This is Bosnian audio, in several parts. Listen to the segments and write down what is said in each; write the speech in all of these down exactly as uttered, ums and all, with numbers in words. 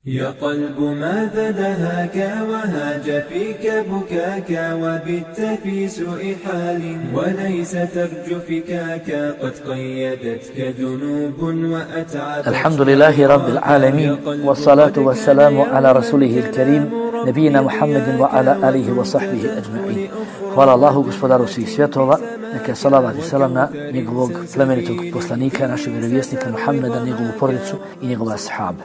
يا قلب ماذا دهاك وهاج فيك بكاك وبت في سوء حال وليس ترجو فكاك قد قيدتك ذنوب وأتعبتك. الحمد لله رب العالمين والصلاة والسلام على رسوله الكريم نبينا محمد وعلى آله وصحبه أجمعين. Hvala Allahu, gospodaru svih svjetova, neka je salavat i salam na njegovog plemenitog poslanika, našeg vjerovjesnika Muhammeda, njegovu porodicu i njegove ashabe.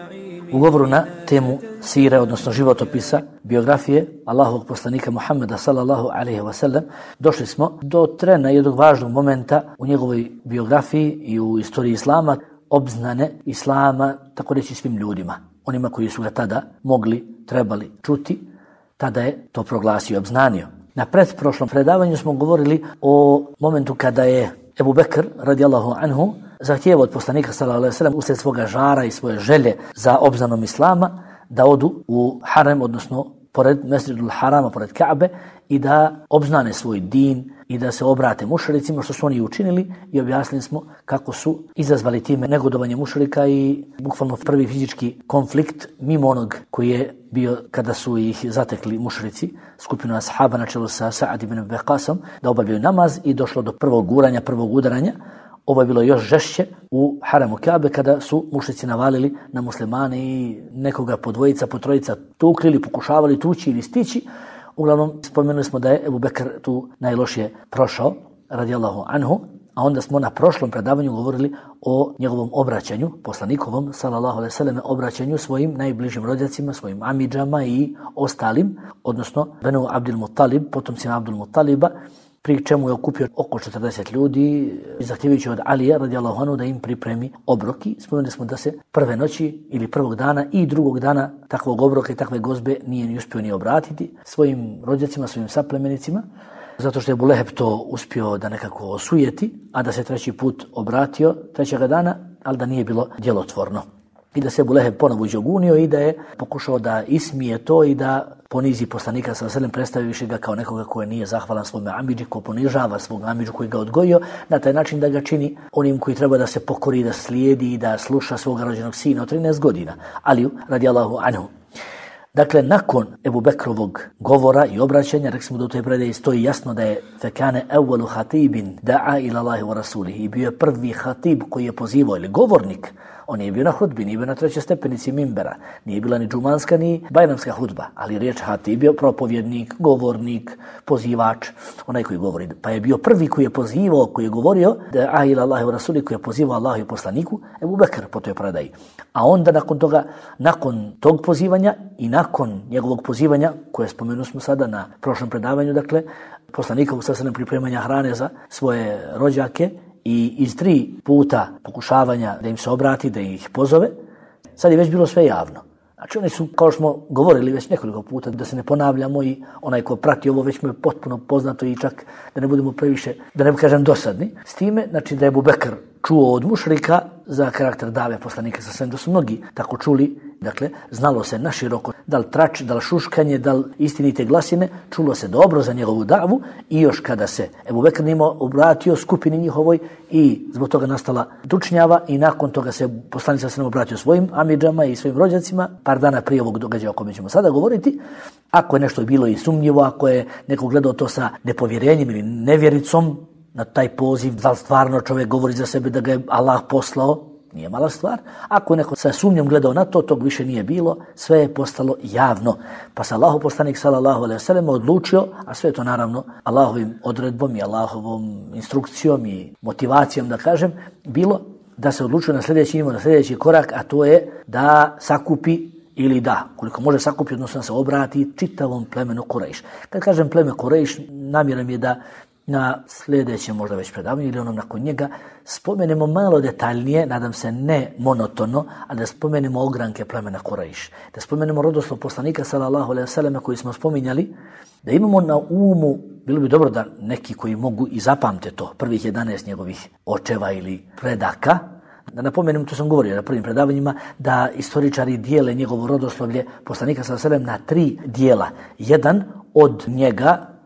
U govoru na temu sire, odnosno životopisa, biografije Allahovog poslanika Muhammeda sallallahu alaihi wa sallam, došli smo do trena jednog važnog momenta u njegovoj biografiji i u istoriji Islama, obznane Islama, tako reći svim ljudima, onima koji su ga tada mogli, trebali čuti, tada je to proglasio, obznanio. Na pretprošlom predavanju smo govorili o momentu kada je Ebu Bekr radijallahu anhu zahtijevao od poslanika sallallahu alejhi ve sellem uslijed svoga žara i svoje želje za obznanom Islama da odu u harem, odnosno pored Mesdžidul Harama, pored Ka'be, i da obznane svoj din i da se obrate mušricima, što su oni učinili, i objasnili smo kako su izazvali time negodovanje mušrika i bukvalno prvi fizički konflikt mimo onog koji je bio kada su ih zatekli mušrici, skupinu ashaba na čelu sa Sa'ad ibn Abi Waqasom, da obavljaju namaz i došlo do prvog guranja, prvog udaranja. Ovo je bilo još žešće u haramu Ka'be kada su mušrici navalili na muslimane i nekoga po dvojica, po trojica tukli ili pokušavali tući ili stići. Uglavnom, spomenuli smo da je Ebu Bekr tu najlošije prošao, radijallahu anhu, a onda smo na prošlom predavanju govorili o njegovom obraćanju, poslanikovom, sallallahu alejhi ve sellem, obraćanju svojim najbližim rođacima, svojim amidžama i ostalim, odnosno Benu Abdul Muttalib, potomcima Abdul Muttaliba, pri čemu je okupio oko četrdeset ljudi, zahtijevajući od Alija radijallahu anhu da im pripremi obroki. Spomenuli smo da se prve noći ili prvog dana i drugog dana takvog obroka i takve gozbe nije ni uspio ni obratiti svojim rođacima, svojim saplemenicima, zato što je Ebu Leheb to uspio da nekako osujeti, a da se treći put obratio trećega dana, ali da nije bilo djelotvorno. I da se Ebu Leheb ponovo izogunio i da je pokušao da ismije to i da ponizi poslanika sallallahu alejhi ve sellem, predstavivši ga kao nekoga koji nije zahvalan svome amidži, ko ponižava svog amidžu koji ga odgojio, na taj način da ga čini onim koji treba da se pokori, da slijedi i da sluša svoga rođenog sina od trinaest godina, Aliju radijallahu anhu. Dakle, nakon Ebu Bekrovog govora i obraćanja, rekli smo da u toj predaji stoji jasno da je fekane evvalu hatibin da'a ila Allahi wa rasulihi, i bio je prvi hatib koji je pozivao, ili govornik. On nije bio na hudbi, nije bio na trećoj stepenici mimbera, nije bila ni džumanska ni bajramska hudba, ali riječ hatib bio propovjednik, govornik, pozivač, onaj koji govori. Pa je bio prvi koji je pozivao, koji je govorio da'a ila Allahi wa rasulihi, koji je pozivao Allahu i poslaniku, Ebu Bekr po toj predaji. A onda nakon toga, nakon tog pozivanja i nakon njegovog pozivanja, koje spomenuli smo sada na prošlom predavanju, dakle, poslanika u sastavnom pripremanja hrane za svoje rođake i iz tri puta pokušavanja da im se obrati, da ih pozove, sad je već bilo sve javno. Znači oni su, kao što smo govorili već nekoliko puta, da se ne ponavljamo, i onaj ko prati ovo već mu je potpuno poznato, i čak da ne budemo previše, da ne kažem dosadni, s time, znači da je Ebu Bekr čuo od mušrika za karakter dave poslanika sa svem, da su mnogi tako čuli, dakle, znalo se naširoko, da li trač, da li šuškanje, da li istinite glasine, čulo se dobro za njegovu davu, i još kada se Ebu Bekr njima obratio skupini njihovoj i zbog toga nastala tučnjava, i nakon toga se poslanik sa svem obratio svojim amidžama i svojim rođacima, par dana prije ovog događaja o kome ćemo sada govoriti. Ako je nešto bilo i sumnjivo, ako je neko gledao to sa nepovjerenjem ili nevjericom na taj poziv, da li stvarno čovjek govori za sebe da ga je Allah poslao, nije mala stvar. Ako je neko sa sumnjom gledao na to, tog više nije bilo, sve je postalo javno. Pa se Allahov poslanik sallallahu alejhi ve sellem odlučio, a sve to naravno Allahovim odredbom i Allahovom instrukcijom i motivacijom, da kažem, bilo da se odlučio na sljedeći, na sljedeći korak, a to je da sakupi, ili da, koliko može sakupi, odnosno da se obrati čitavom plemenu Kurejš. Kad kažem pleme Kurejš, namjeram je da na sljedećem možda već predavanju ili onom nakon njega spomenemo malo detaljnije, nadam se ne monotono, a da spomenemo ogranke plemena Kurejš, da spomenemo rodoslov poslanika sallallahu alejhi ve sellem koji smo spominjali, da imamo na umu, bilo bi dobro da neki koji mogu i zapamte to, prvih jedanaest njegovih očeva ili predaka, da napomenem, to sam govorio na prvim predavanjima, da istoričari dijele njegovo rodoslovlje poslanika sallallahu alejhi ve sellem na tri dijela. Jedan od njega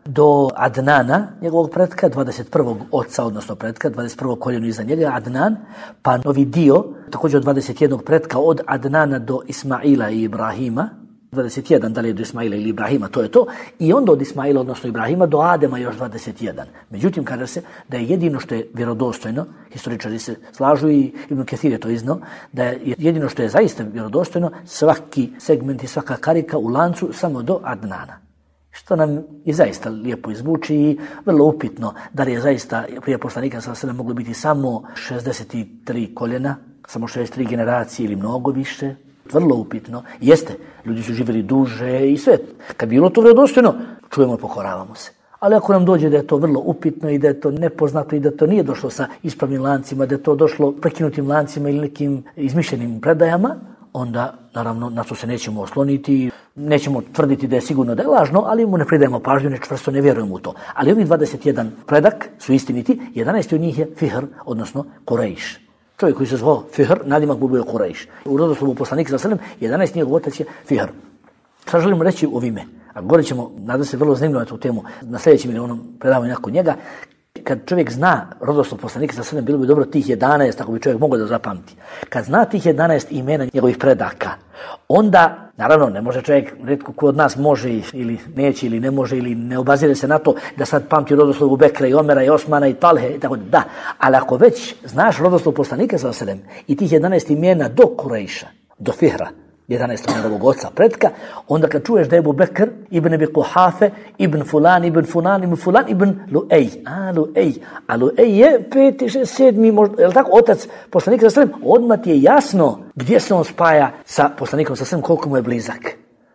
do Adnana, njegovog pretka, dvadeset prvog oca, odnosno pretka, dvadeset prvog koljeno iza njega, Adnan, pa novi dio, također od dvadeset jednog pretka, od Adnana do Ismaila i Ibrahima, dvadeset jedan, da li je do Ismaila ili Ibrahima, to je to, i onda od Ismaila, odnosno Ibrahima, do Adema još dvadeset jedan. Međutim, kaže se da je jedino što je vjerodostojno, historičari se slažu i Ibn Kathir je to iznao, da je jedino što je zaista vjerodostojno, svaki segment i svaka karika u lancu samo do Adnana. Što nam je zaista lijepo izvuči i vrlo upitno da li je zaista prije poslanika sallallahu alejhi ve sellem moglo biti samo šezdeset tri koljena, samo šezdeset tri generacije ili mnogo više. Vrlo upitno. Jeste, ljudi su živjeli duže i sve. Kad bi bilo to vjerodostojno, čujemo i pokoravamo se. Ali ako nam dođe da je to vrlo upitno i da je to nepoznato i da to nije došlo sa ispravnim lancima, da je to došlo prekinutim lancima ili nekim izmišljenim predajama, onda naravno na to se nećemo osloniti, nećemo tvrditi da je sigurno da je lažno, ali mu ne pridajemo pažnju, ne čvrsto ne vjerujemo u to. Ali ovih dvadeset jedan predak su istiniti, jedanaest od njih je Fihr, odnosno Kurejš. Čovjek koji se zvao Fihr, nadimak mu bio Kurejš. U rodoslovu poslanika sallallahu alejhi ve sellem, jedanaest njegov otac je Fihr. Šta želimo reći u ovime? A govorit ćemo, nadam se, vrlo zanimljivo na tu temu na sljedećem ili onom predavanju nakon njega. Kad čovjek zna rodoslov poslanika sallallahu alejhi ve sellem, bilo bi dobro tih jedanaest, ako bi čovjek mogao da zapamti. Kad zna tih jedanaest imena njegovih predaka, onda, naravno, ne može čovjek, retko ko od nas može ili neće ili ne može ili ne obazire se na to da sad pamti rodoslov Bekra i Omera i Osmana i Talhe i tako da, da. Ali ako već znaš rodoslov poslanika sallallahu alejhi ve sellem i tih jedanaest imena do Kurejša, do Fihra, jedanaestog njegovog oca pretka, onda kad čuješ da je Ebu Bekr, ibn Abi Kuhafe, ibn Fulan, ibn Fulan, ibn Fulan, ibn Luej. A, Luej. A Luej je peti, šest, sedmi, možda, je li tako, otac poslanika sallallahu alejhi ve sellem, odmah ti je jasno gdje se on spaja sa poslanikom sallallahu alejhi ve sellem, koliko mu je blizak.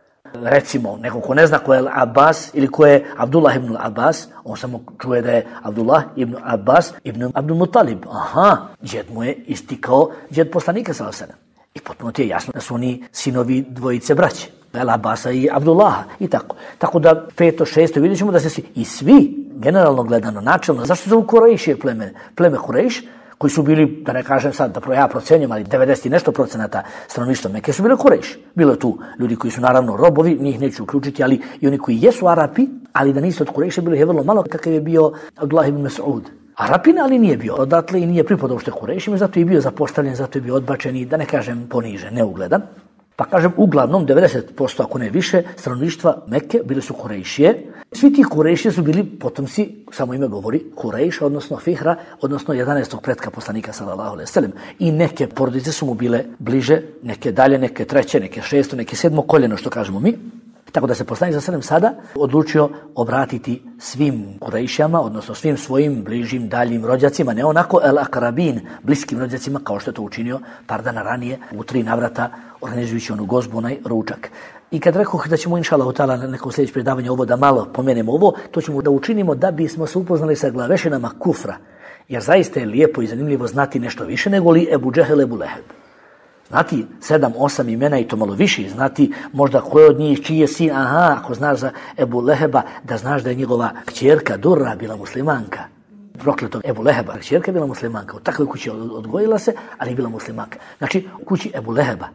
Recimo, neko ko ne zna ko je Abbas ili ko je Abdullah ibn Abbas, on samo čuje da je Abdullah ibn Abbas ibn Abdul Muttalib. Aha, džed mu je isti kao džed poslanika sallallahu alejhi ve sellem. I potpuno ti je jasno da su oni sinovi dvojice braće, El Abasa i Abdullaha i tako. Tako da peto, šesto vidjet ćemo da se svi, i svi, generalno gledano, načelno, zašto se zovu Kurejšije pleme? Pleme Kurejš, koji su bili, da ne kažem sad, da ja procenjam, ali devedeset i nešto procenata stanovništva Mekke su bile Kurejš. Bilo je tu ljudi koji su naravno robovi, njih neću uključiti, ali i oni koji jesu Arapi, ali da nisu od Kurejša, bilo je vrlo malo, kakav je bio Abdullah ibn Mas'ud. Arapin, ali nije bio odatle i nije pripadao uopšte Kurejšima, zato je bio zapostavljen, zato je bio odbačen i da ne kažem ponižen, neugledan. Pa kažem, uglavnom, devedeset posto ako ne više, stanovništva Mekke bili su Kurejšije. Svi ti Kurejšije su bili potomci, samo ime govori, Kurejša, odnosno Fihra, odnosno jedanaestog pretka poslanika sallallahu alejhi ve sellem. I neke porodice su mu bile bliže, neke dalje, neke treće, neke šesto, neke sedmo koljeno, što kažemo mi. Tako da se poslanik sallallahu alejhi ve sellem sada odlučio obratiti svim Kurejšama, odnosno svim svojim bližim, daljim rođacima, ne onako el akrabin, bliskim rođacima, kao što je to učinio par dana ranije u tri navrata, organizujući onu gozbu, onaj ručak. I kad rekoh da ćemo inšallahu ta'ala na nekom sljedećem predavanju ovo da malo pomenemo ovo, to ćemo da učinimo da bismo se upoznali sa glavešinama kufra. Jer zaista je lijepo i zanimljivo znati nešto više nego li Ebu Džehel, Ebu Leheb. Znati sedam, osam imena i to malo više, znati možda ko je od njih, čiji je sin, aha, ako znaš za Ebu Leheba, da znaš da je njegova kćerka Durra bila muslimanka. Prokletog Ebu Leheba, kćerka je bila muslimanka. U takvoj kući odgojila se, ali je bila muslimanka. Znači, u kući Ebu Leheba.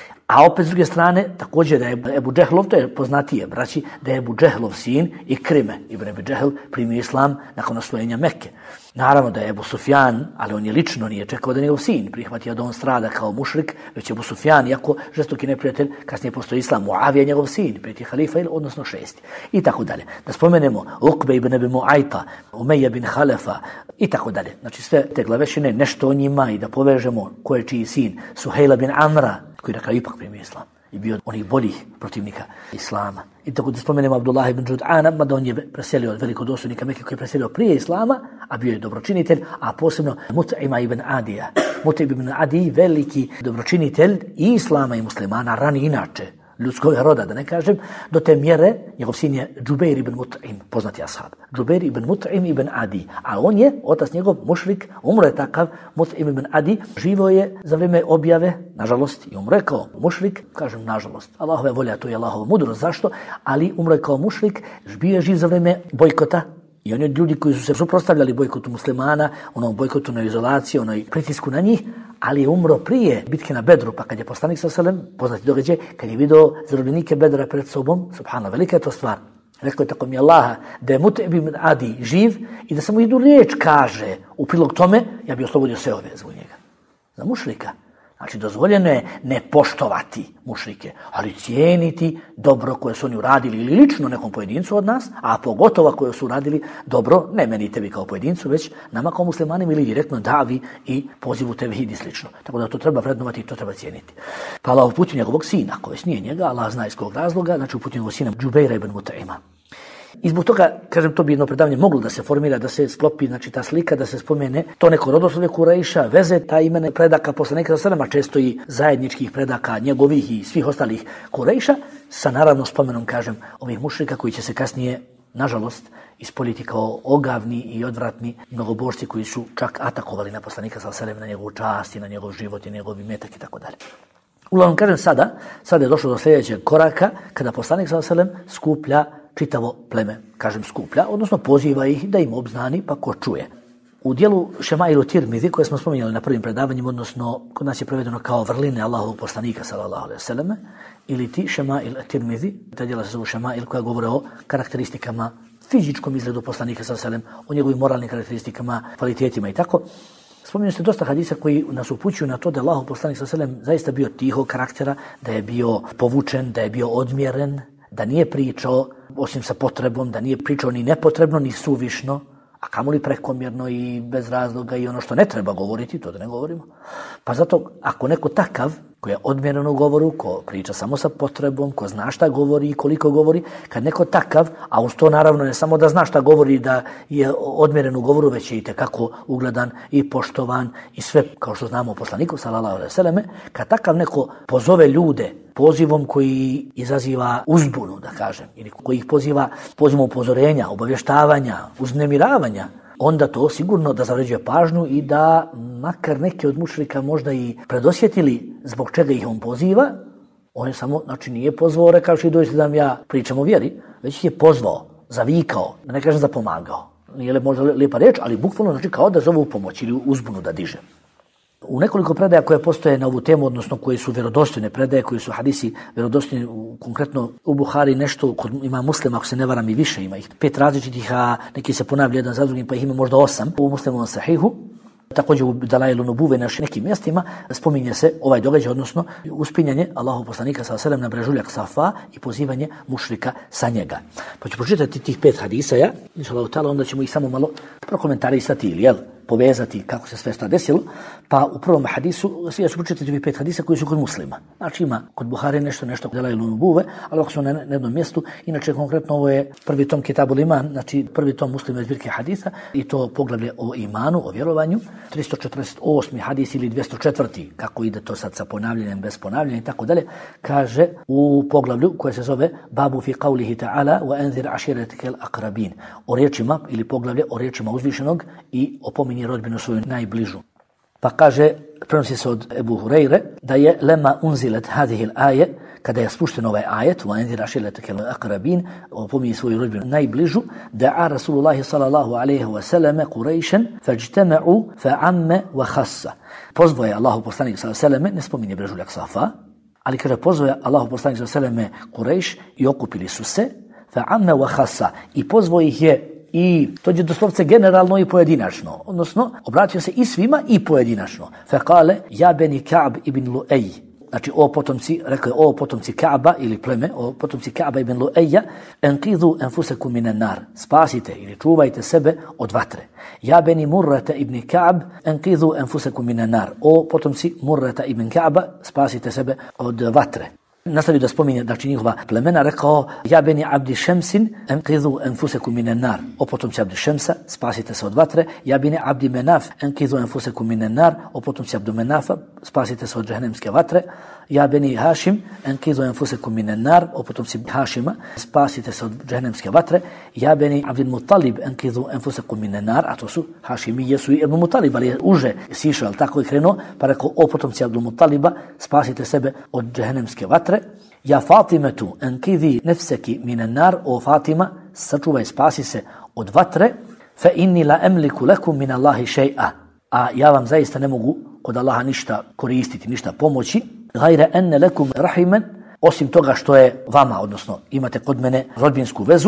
A opet s druge strane, također da je Ebu Džehlov, to je poznatije, braći, da je Ebu Džehlov sin Ikrime, ibn Ebu Džehl, primio islam nakon osvojenja Mekke. Naravno da je Ebu Sufjan, ali on je lično nije čekao da njegov sin prihvatio da on strada kao mušrik, već Ebu Sufjan, iako žestoki neprijatelj, kasnije postoji islam, Muavija je njegov sin, peti halifa, odnosno šesti. I tako dalje. Da spomenemo Ukbe ibn Abi Mu'ajta, Umeja bin Halefa i tako dalje. Znači sve te glavešine, nešto o njima i da povežemo ko je čiji sin, Suhejla bin Amra, koji je na kraju ipak primio islam i bio od onih boljih protivnika islama. I tako da spomenemo Abdullah ibn Jud'ana, mada on je preselio od velikodostojnika Mekke koji je preselio prije islama, a bio je dobročinitelj, a posebno Mut'ima ibn Adija. Mut'im ibn Adi, veliki dobročinitelj i islama i muslimana, rani inače, ljudskog roda, da ne kažem, do te mjere, njegov sin je Džubeir ibn Mut'im, poznati ashab. Džubeir ibn Mut'im ibn Adi, a on je, otac njegov, mušrik, umro je takav, Mut'im ibn Adi, živo je za vrijeme objave, nažalost, i umro je kao mušrik, kažem nažalost, Allahove volja, to je Allahova mudrost, zašto, ali umro je kao mušrik, bio je živ za vrijeme bojkota, i oni ljudi koji su se suprotstavljali bojkotu muslimana, onom bojkotu na izolaciju, onoj pritisku na njih, ali je umro prije bitke na Bedru, pa kad je poslanik sallallahu alejhi ve sellem, poznati događaj, kad je vidio zarobljenike Bedra pred sobom, subhanallah, velika je to stvar. Rekao je tako mi Allaha da je Mut'im ibn Adi živ i da samo jednu riječ kaže u prilog tome, ja bi oslobodio sve ove zbog njega. Za mušrika. Znači, dozvoljeno je ne poštovati mušrike, ali cijeniti dobro koje su oni uradili ili lično nekom pojedincu od nas, a pogotovo koje su uradili dobro, ne meni tebi kao pojedincu, već nama kao muslimanima ili direktno davi i pozivu tevhid i slično. Tako da to treba vrednovati i to treba cijeniti. Pa Allah uputio njegovog sina, ako već nije njega, Allah zna iz kog razloga, znači uputio njegovog sina Džubeira ibn Mut'ima. I zbog toga, kažem, to bi jedno predavanje moglo da se formira, da se sklopi, znači ta slika, da se spomene to neko rodoslovlje Kurejša, veze ta imena predaka poslanika sa selema, često i zajedničkih predaka njegovih i svih ostalih Kurejša, sa naravno spomenom, kažem, ovih mušrika koji će se kasnije, nažalost, ispoljiti kao ogavni i odvratni mnogobožci koji su čak atakovali na poslanika sa selem, na njegovu čast i na njegov život i njegov imetak i tako dalje. Uglavnom, kažem, sada, sada je došlo do sljedećeg koraka, kada poslanik sa selem skuplja čitavo pleme, kažem skuplja, odnosno poziva ih da im obznani pa ko čuje. U dijelu Šemailu Tirmizi, koje smo spominjali na prvim predavanjima, odnosno kod nas je prevedeno kao vrline Allahovog poslanika sallallahu alejhi ve selleme, ili ti Šemail Tirmizi, ta dijela se zove Šemail, koja govore o karakteristikama, fizičkom izgledu poslanika sallallahu alejhi ve sellem, o njegovim moralnim karakteristikama, kvalitetima i tako. Spominju se dosta hadisa koji nas upućuju na to da je Allahov poslanik sallallahu alejhi ve sellem zaista bio tihog karaktera, da je bio povučen, da je bio odmjeren, da nije pričao osim sa potrebom, da nije pričao ni nepotrebno, ni suvišno, a kamoli prekomjerno i bez razloga i ono što ne treba govoriti, to da ne govorimo. Pa zato, ako neko takav, koji je odmjeren u govoru, ko priča samo sa potrebom, ko zna šta govori i koliko govori, kad neko takav, a uz to naravno ne samo da zna šta govori, da je odmjeren u govoru, već je i tekako ugledan i poštovan i sve, kao što znamo o poslaniku, sallallahu alejhi ve selleme, kad takav neko pozove ljude pozivom koji izaziva uzbunu, da kažem, ili koji ih poziva pozivom upozorenja, obavještavanja, uznemiravanja, onda to sigurno da zavređuje pažnju i da makar neki od mušrika možda i predosjetili zbog čega ih on poziva, on je samo, znači nije pozvao, rekavši dođite da vam ja pričam o vjeri, već ih je pozvao, zavikao, da ne kažem zapomagao. Nije možda lijepa riječ, ali bukvalno znači kao da zove u pomoć ili uzbunu da diže. U nekoliko predaja koje postoje na ovu temu, odnosno koji su vjerodostojne predaje, koji su hadisi vjerodostojni, konkretno u Buhari nešto, kod ima Muslima, ako se ne varam i više, ima ih pet različitih, a neki se ponavljaju jedan za drugim, pa ih ima možda osam u Muslimovom sahihu. Također u Dalailu Nubuve na nekim mjestima spominje se ovaj događaj, odnosno uspinjanje Allahov poslanika sallallahu alejhi ve sellem na brežuljak Safa i pozivanje mušrika sa njega. Pa ću pročitati tih pet hadisa, ja, inshallah ta'ala, onda ćemo ih samo malo prokomentarisati ili jel, povezati kako se sve to desilo. Pa u prvom hadisu, svi ja ću pročitati ovih pet hadisa koji su kod Muslima. Znači ima kod Buhari nešto, nešto kod Dalailu Nubuve, ali ako su na jednom mjestu, inače konkretno ovo je prvi tom Kitabul Iman, znači prvi tom Muslima zbirke hadisa i to poglavlje o imanu, o vjerovanju, tristo četrdeset osmi hadis ili dvjesto četvrti, kako ide to sad sa ponavljanjem, bez ponavljanja i tako dalje, kaže u poglavlju koje se zove Babu fi qawlihi ta'ala wa anzir ashiratakal aqrabin, o riječima ili poglavlje o riječima uzvišenog i opominje rodbinu svoju najbližu. Pa kaže, prenosi se od Ebu Hureyre, da je lema unzilet hadihil aje, kada je spušten ovaj ajet, wa anzir ashiratakal aqrabin, opominje svoju rodbinu najbližu, da'a Rasulullahi sallallahu alejhi ve selleme Qurayšan fajtama'u fa'amme wa khassa. Pozvao je Allahu poslanik sallallahu alejhi ve selleme, ne spominje brežuljak Safa, ali kaže pozvao je Allahu poslanik sallallahu alejhi ve selleme Qurayš i okupili su se, fa'amme wa khassa, i pozvao ih je i to je doslovce generalno i pojedinačno, odnosno obratio se i svima i pojedinačno. Fekale, ja beni Ka'b ibn Lu'ej, znači o potomci, rekao je o potomci Ka'ba ili pleme, o potomci Ka'ba ibn Lu'eja, enqidhu enfusekum minan nar, spasite ili čuvajte sebe od vatre. Ja beni Murrata ibn Ka'b, enqidhu enfusekum minan nar, o potomci Murrata ibn Ka'ba, spasite sebe od vatre. Nastavio da spominje, znači njihova plemena, rekao, ja beni Abdi Šemsin, enqidhu enfusekum minan nar, o potomci Abdi Šemsa, spasite se od vatre. Ja beni Abdi Menaf, enqidhu enfusekum minan nar, o potomci Abdu Menafa, spasite se od džehennemske vatre. Ja beni Hašim, enqidhu enfusekum minan nar, o potomci Hašima, spasite se od džehennemske vatre. Ja beni Abdil Muttalib, enqidhu enfusekum minan nar, a to su Hašimi, jesu i Ebu Muttalib, ali je uže sišao, ali tako je krenuo, pa rekao, o potomci Abdul Muttaliba, spasite sebe od džehennemske vatre. Ja Fatimetu, enqidhi nefseki minan nar, o Fatima, sačuvaj, spasi se od vatre. Fa inni la emliku lekum min Allahi še'a, a ja vam zaista ne mogu kod Allaha ništa koristiti, ništa pomoći. Gajre enne lekum rahimen, osim toga što je vama, odnosno imate kod mene rodbinsku vezu.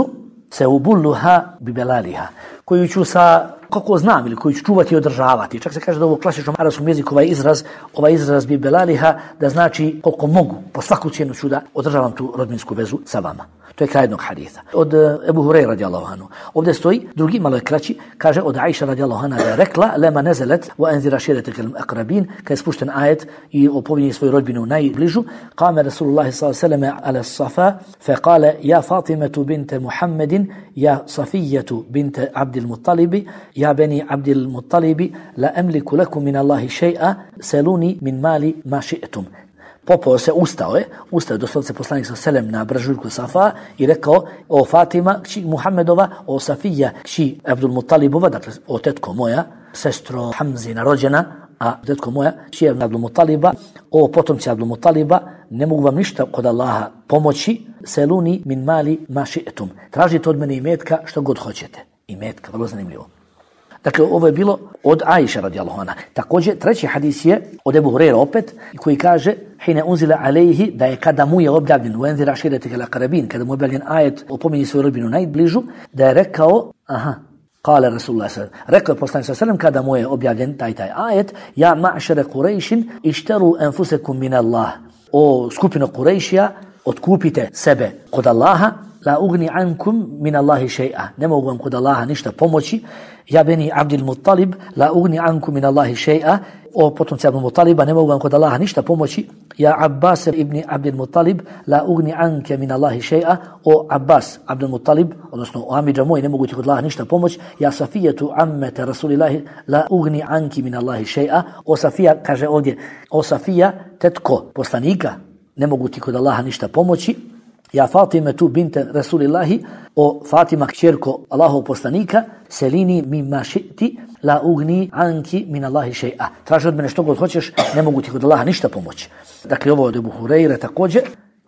se ubulluha bi belaliha, koju ću sa, kako znam, ili koju ću čuvati i održavati. Čak se kaže da u klasičnom arapskom jeziku ovaj izraz, ovaj izraz bi belaliha, da znači koliko mogu, po svaku cijenu ću da održavam tu rodbinsku vezu sa vama. To je kraj jednog haditha. Od Ebu Hurajra radijallahu anhu. Ovdje stoji, drugi, malo je kraći, kaže od Aisha radijallahu anha da je rekla lema nezelet wa enzira širetek al-akrabin, kad je spušten ajet i opominje svoju rodbinu najbližu, kame Rasulullah sallallahu alejhi ve sellem ala safa, fe kale ja Fatimatu binte Muhammedin, ja Safijatu binte Abdil Muttalibi, ja beni Abdil Muttalibi, la emliku lekum min Allahi še'a, seluni min mali ma ši'tum. Popao se, ustao je, ustao je doslovce poslanik sa selem na brežuljku Safa i rekao o Fatima, kći Muhammedova, o Safija, kći Abdul Muttalibova, dakle o tetko moja, sestro Hamzina rođena, a tetko moja, kći Abdul Muttaliba, o potomci Abdul Muttaliba, ne mogu vam ništa kod Allaha pomoći, seluni min mali ma ši'tum. Tražite od mene imetka što god hoćete. Imetka, vrlo zanimljivo. Dakle, ovo je bilo od Aisha radijallahu anha. Također, treći hadis je od Ebu Hurajra opet, koji kaže hine unzila alejhi, da je kada mu je objavljen u enzira širetek al-akrabin, kada mu je objavljen ajet opominji svoju rodbinu najbližu, da je rekao, aha, kale Rasulullah sallallahu alejhi ve sellem, rekao je poslanik sallallahu alejhi ve sellem kada mu je objavljen taj taj ajet, ja ma'šere Kurejšin išteru enfusekum min Allah. O skupino Kurejšija, otkupite sebe kod Allaha, la ugni ankum min Allahi še'a. Ne mogu vam kod Allaha ništa pomoći. Ja beni Abdil Muttalib, la ugni ankum min Allahi še'a. O potomci Abdul Muttaliba, ne mogu vam kod Allaha ništa pomoći. Ja Abbas ibn Abdil Muttalib, la ugni anke min Allahi še'a. O Abbas, Abdul Muttalib, odnosno o amidža moj, ne mogu ti kod Allaha ništa pomoći. Ja Safijetu ammete Rasulillahi, la ugni anki min Allahi še'a. O Safija, kaže ovdje, o Safija, tetko poslanika, ne mogu ti kod Allaha ništa pomoći. Ja Fatima tu binte Rasulillahi, o Fatima kćerko Allahov poslanika, selini mimma ši'ti, la ugni anki min Allahi še'a. Traži od mene što god hoćeš, ne mogu ti kod Allaha ništa pomoći. Dakle, ovo od Ebu Hurajre također.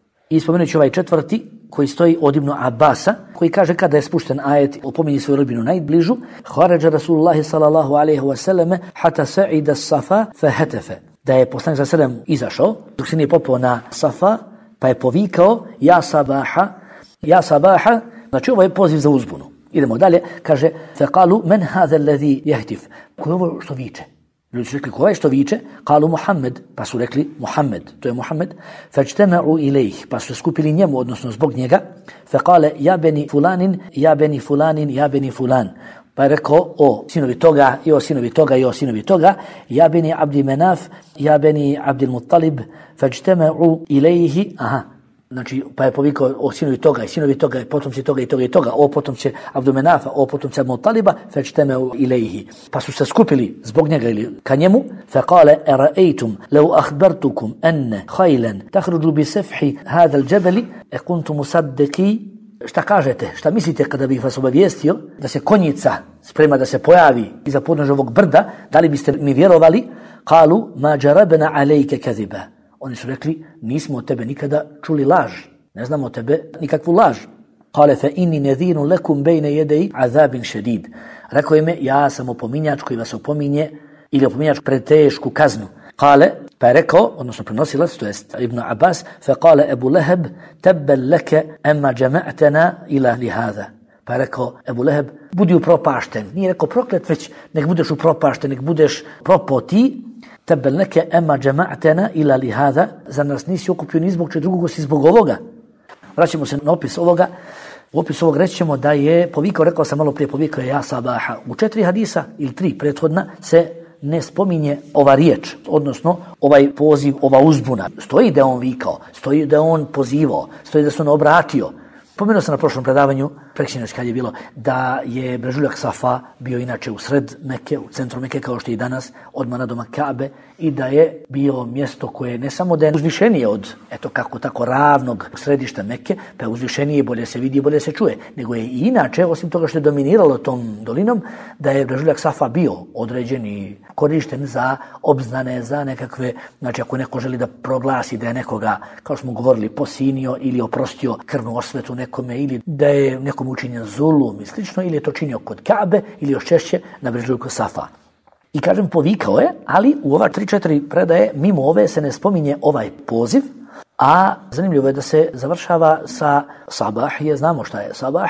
I spomenut ću ovaj četvrti, koji stoji od Ibnu Abasa, koji kaže kada je spušten ajet opominji svoju rodbinu najbližu, Harađa Rasulullahi sallallahu alaihi wa sallame, hata sa'ida safa fa hetefe. Da je poslanik sallallahu alaihi wa sallam izašao, dok se nije popao na Safa, pa je povikao, ja sabaha, ja sabaha, znači ovo je poziv za uzbunu. Idemo dalje, kaže, fekalu, men hadha alladhi jehtif. Ko je ovo što viče? Ljudi su rekli, ko je što viče? Kalu Muhammed, pa su rekli, Muhammed, to je Muhammed. Fajtema'u ilejh, pa su skupili njemu, odnosno zbog njega. Fekale, ja beni fulanin, ja beni fulanin, ja beni fulan. Pa je rekao, o sinovi toga, i o sinovi toga, i o sinovi toga, ja beni Abdi Menaf, ja beni Abdil Muttalib, fajtema'u ilejhi, aha, znači, pa je povikao o sinovi toga, i sinovi toga, i potomci toga, i toga, i toga, o potomci Abdu Menafa, o potomci Abdu Muttaliba, fajtema'u ilejhi. Pa su se skupili zbog njega ili ka njemu, fekale, era'ejtum, leu ahbartukum enne khajlen, tahruđu bi sefhi hada al-đebeli, e kuntu musaddeki. Šta kažete, šta mislite kada bih vas obavijestio da se konjica sprema da se pojavi iza podnožja ovog brda, da li biste mi vjerovali? Kalu, ma džarabena alejke kaziba. Oni su rekli, nismo od tebe nikada čuli laž, ne znamo od tebe nikakvu laž. Kale fe inni nedhinu lekum bejne jedej azabin šedid. Rekao im je, ja sam opominjač koji vas opominje ili opominjač pred tešku kaznu. Kale, pa je rekao, odnosno prenosilac, to jest Ibn Abbas, fe kale Ebu Leheb, tebbel leke emma džema'tena ila li hada. Pa je rekao Ebu Leheb, budi upropašten. Nije rekao proklet, već nek budeš upropašten, nek budeš propao ti. Tebbel leke emma džema'tena ila li hada. Za nas nisi okupio ni zbog če drugog, si zbog ovoga. Vraćamo se na opis ovoga. U opisu ovog reći ćemo da je povikao, rekao sam malo prije, povikao je ja sabaha. U četiri hadisa ili tri prethodna se ne spominje ova riječ, odnosno ovaj poziv, ova uzbuna. Stoji da on vikao, stoji da on pozivao, stoji da se on obratio. Pomenuo sam na prošlom predavanju, preksinoć kad je bilo, da je brežuljak Safa bio inače u sred Mekke, u centru Mekke kao što je i danas, odmah nadoma Kabe, i da je bio mjesto koje ne samo da je uzvišenije od, eto kako tako, ravnog središta Mekke, pa je uzvišenije, bolje se vidi, bolje se čuje, nego je i inače, osim toga što je dominiralo tom dolinom, da je brežuljak Safa bio određen i korišten za obznane, za nekakve, znači ako neko želi da proglasi da je nekoga, kao smo govorili, posinio ili oprostio krvnu osvetu nekome, ili da je nekom učinjen zulum i slično, ili je to činio kod Kabe, ili još češće na brežuljku Safa. I kažem, povikao je, ali u ova tri četiri predaje, mimo ove se ne spominje ovaj poziv, a zanimljivo je da se završava sa sabah, je znamo šta je sabah,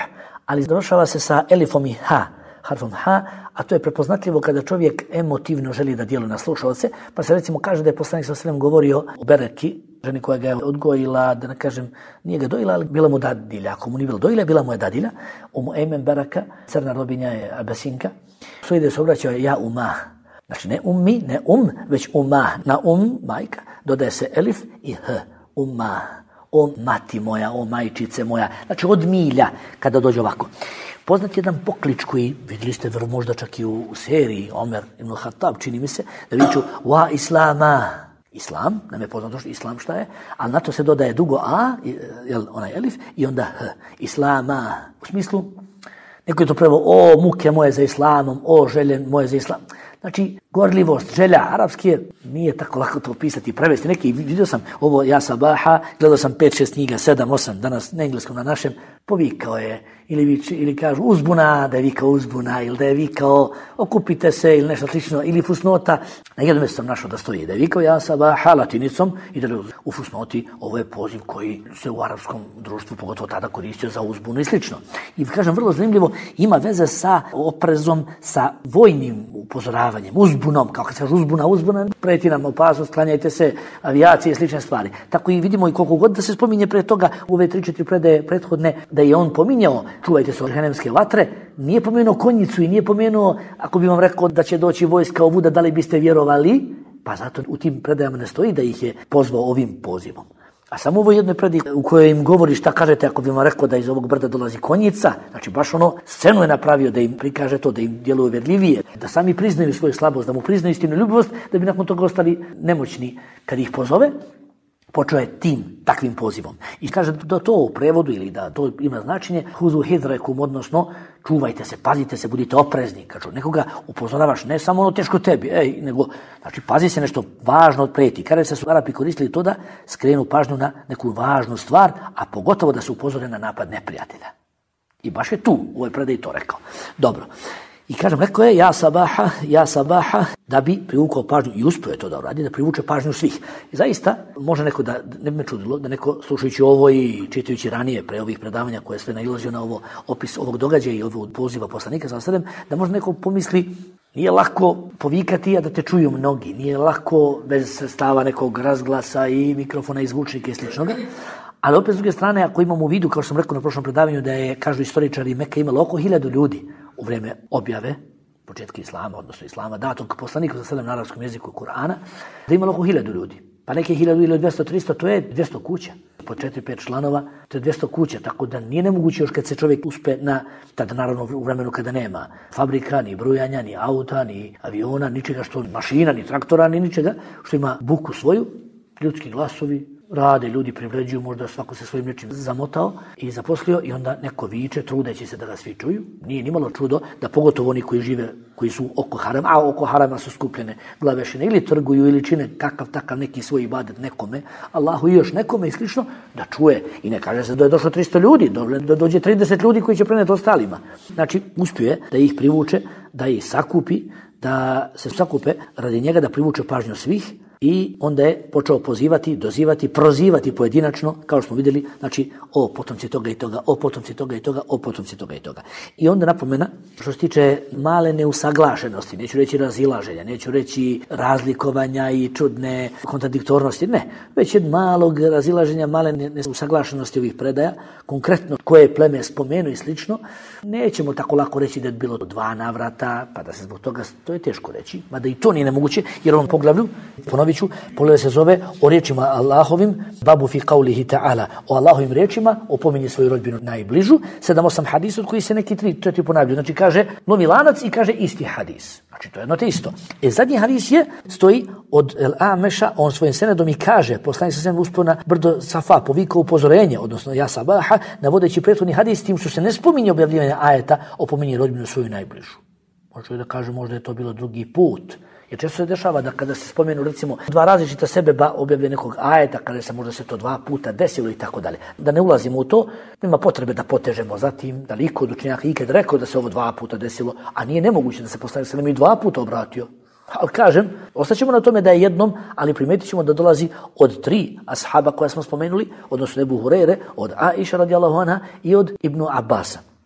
ali završava se sa elifom i ha, harfom ha, a to je prepoznatljivo kada čovjek emotivno želi da djeluje na slušalce, pa se recimo kaže da je poslanik sallallahu alejhi ve sellem govorio o Bereki, ženi koja ga je odgojila, da ne kažem, nije ga dojila, ali bila mu dadilja. Ako mu nije bila dojila, bila mu je dadilja. Umu Ejmen Bereka, crna robinja je Abesinka. Svojde se obraćao ja umah. Znači ne ummi, ne um, već umah. Na um, majka, dodaje se elif i h, umah. O mati moja, o majčice moja. Znači od milja, kada dođe ovako. Poznat jedan poklič koji, vidjeli ste možda čak i u, u seriji Omer ibn Khattab, čini mi se, da viču wa islama. Islam, nam je poznato što islam šta je, ali na to se dodaje dugo a, jel, onaj elif, i onda h, islama. U smislu, neko je to prvo, o muke moje za islamom, o želje moje za islamom. Znači, gorljivost, želja, arapski je, nije tako lako to opisati i prevesti. Neki, vidio sam ovo ja sabaha, gledao sam pet šest knjiga, sedam osam, danas na engleskom, na našem, povikao je, ili, vič, ili kažu uzbuna, da je vikao uzbuna, ili da je vikao okupite se, ili nešto slično, ili fusnota. Na jednom mjestu sam našao da stoji, da je vikao ja sabaha latinicom i da je u fusnoti, ovo je poziv koji se u arapskom društvu, pogotovo tada koristio za uzbunu i slično. I kažem, vrlo zanimljivo, ima veze sa oprezom, sa vojnim upozoravanjem, uzbunom, kao kad se kaže uzbuna, uzbuna, preti nam opasnost, klanjajte se, avijacije i slične stvari. Tako i vidimo i koliko god da se spominje pre toga, u ove tri četiri predaje prethodne, da je on pominjao, čuvajte se od džehennemske vatre, nije pomenuo konjicu i nije pomenuo, ako bi vam rekao da će doći vojska ovuda, da li biste vjerovali? Pa zato u tim predajama ne stoji da ih je pozvao ovim pozivom. A samo ovo jedno predaj u kojoj im govori šta kažete ako bi vam rekao da iz ovog brda dolazi konjica, znači baš ono scenu je napravio da im prikaže to, da im djeluje uvjerljivije, da sami priznaju svoju slabost, da mu priznaju istinu i ljubivost, da bi nakon toga ostali nemoćni kad ih pozove. Počeo je tim, takvim pozivom. I kaže da to u prevodu ili da to ima značenje huzu hidrekum, odnosno čuvajte se, pazite se, budite oprezni. Kažu, nekoga upozoravaš, ne samo ono teško tebi, ej, nego, znači, pazi se nešto važno od preti. Kada se su Arapi koristili to da skrenu pažnju na neku važnu stvar, a pogotovo da se upozore na napad neprijatelja. I baš je tu, u ovoj predaji to rekao. Dobro. I kažem, rekao je, ja sabaha, ja sabaha, da bi privukao pažnju, i uspio je to da uradi, da privuče pažnju svih. I zaista, može neko da, ne bi me čudilo, da neko slušajući ovo i čitajući ranije pre ovih predavanja koje je sve nailazio na ovo opis ovog događaja i ovog poziva poslanika za sedem, da može neko pomisli, nije lako povikati, a da te čuju mnogi, nije lako bez sredstava nekog razglasa i mikrofona i zvučnika i sličnoga. Ali opet s druge strane, ako imamo u vidu, kao što sam rekao na prošlom predavanju, da je, kažu istoričari, Meka imala oko hiljadu ljudi u vrijeme objave, početka islama, odnosno islama, datog poslaniku za sedam na arapskom jeziku Kur'ana, da je imala oko hiljadu ljudi. Pa neke hiljadu ili dvjesto tristo, to je dvjesto kuća. Po četiri pet članova, to je dvjesto kuća, tako da nije nemoguće još kad se čovjek uspe na, tada naravno u vremenu kada nema fabrika, ni brujanja, ni auta, ni aviona, ničega što, mašina, ni traktora, ni ničega, što ima buku svoju, ljudski glasovi, rade, ljudi privređuju, možda svako se svojim nečim zamotao i zaposlio i onda neko viče, trudeći se da ga svi čuju. Nije nimalo čudo da pogotovo oni koji žive, koji su oko harama, a oko harama su skupljene glavešine ili trguju ili čine kakav takav neki svoj ibadet nekome, Allahu i još nekome i slično, da čuje. I ne kaže se da je došlo tristo ljudi, da dođe trideset ljudi koji će preneti ostalima. Znači, uspio je da ih privuče, da ih sakupi, da se sakupe radi njega, da privuče pažnju svih. I onda je počeo pozivati, dozivati, prozivati pojedinačno, kao što smo vidjeli, znači, o potomci toga i toga, o potomci toga i toga, o potomci toga i toga. I onda napomena, što se tiče male neusaglašenosti, neću reći razilaženja, neću reći razlikovanja i čudne kontradiktornosti, ne, već jednog malog razilaženja, male neusaglašenosti ovih predaja, konkretno koje pleme spomenu i slično, nećemo tako lako reći da je bilo dva navrata, pa da se zbog toga, to je teško reći, mada i to nije nemoguće, jer on poglavlju, ponovit ću, poglavlje se zove o riječima Allahovim, babu fi qawlihi ta'ala, o Allahovim riječima, opominje svoju rodbinu najbližu, sedam osam hadisa od koji se neki tri, četiri ponavljaju, znači kaže novi lanac i kaže isti hadis. Znači to je jedno te isto. E zadnji hadis je, stoji od El Ameša, on svojim senedom i kaže, poslanik sa senem uspio na brdo Safa, povikao upozorenje, odnosno ja sabaha, navodeći prethodni hadis, tim što se ne spominje objavljivanje ajeta, opominje rodbinu svoju najbližu. Možda da kaže, možda je to bilo drugi put. Jer često se dešava da kada se spomenu recimo dva različita sebeba objave nekog ajeta, kada se možda se to dva puta desilo i tako dalje. Da ne ulazimo u to, nema potrebe da potežemo zatim, da li iko od učenjaka ikad rekao da se ovo dva puta desilo, a nije nemoguće da se poslanik se nam i dva puta obratio. Ali kažem, ostaćemo na tome da je jednom, ali primetit ćemo da dolazi od tri ashaba koja smo spomenuli, odnosno Ebu Hurere, od Aisha radijallahu anha i od Ibnu Abasa.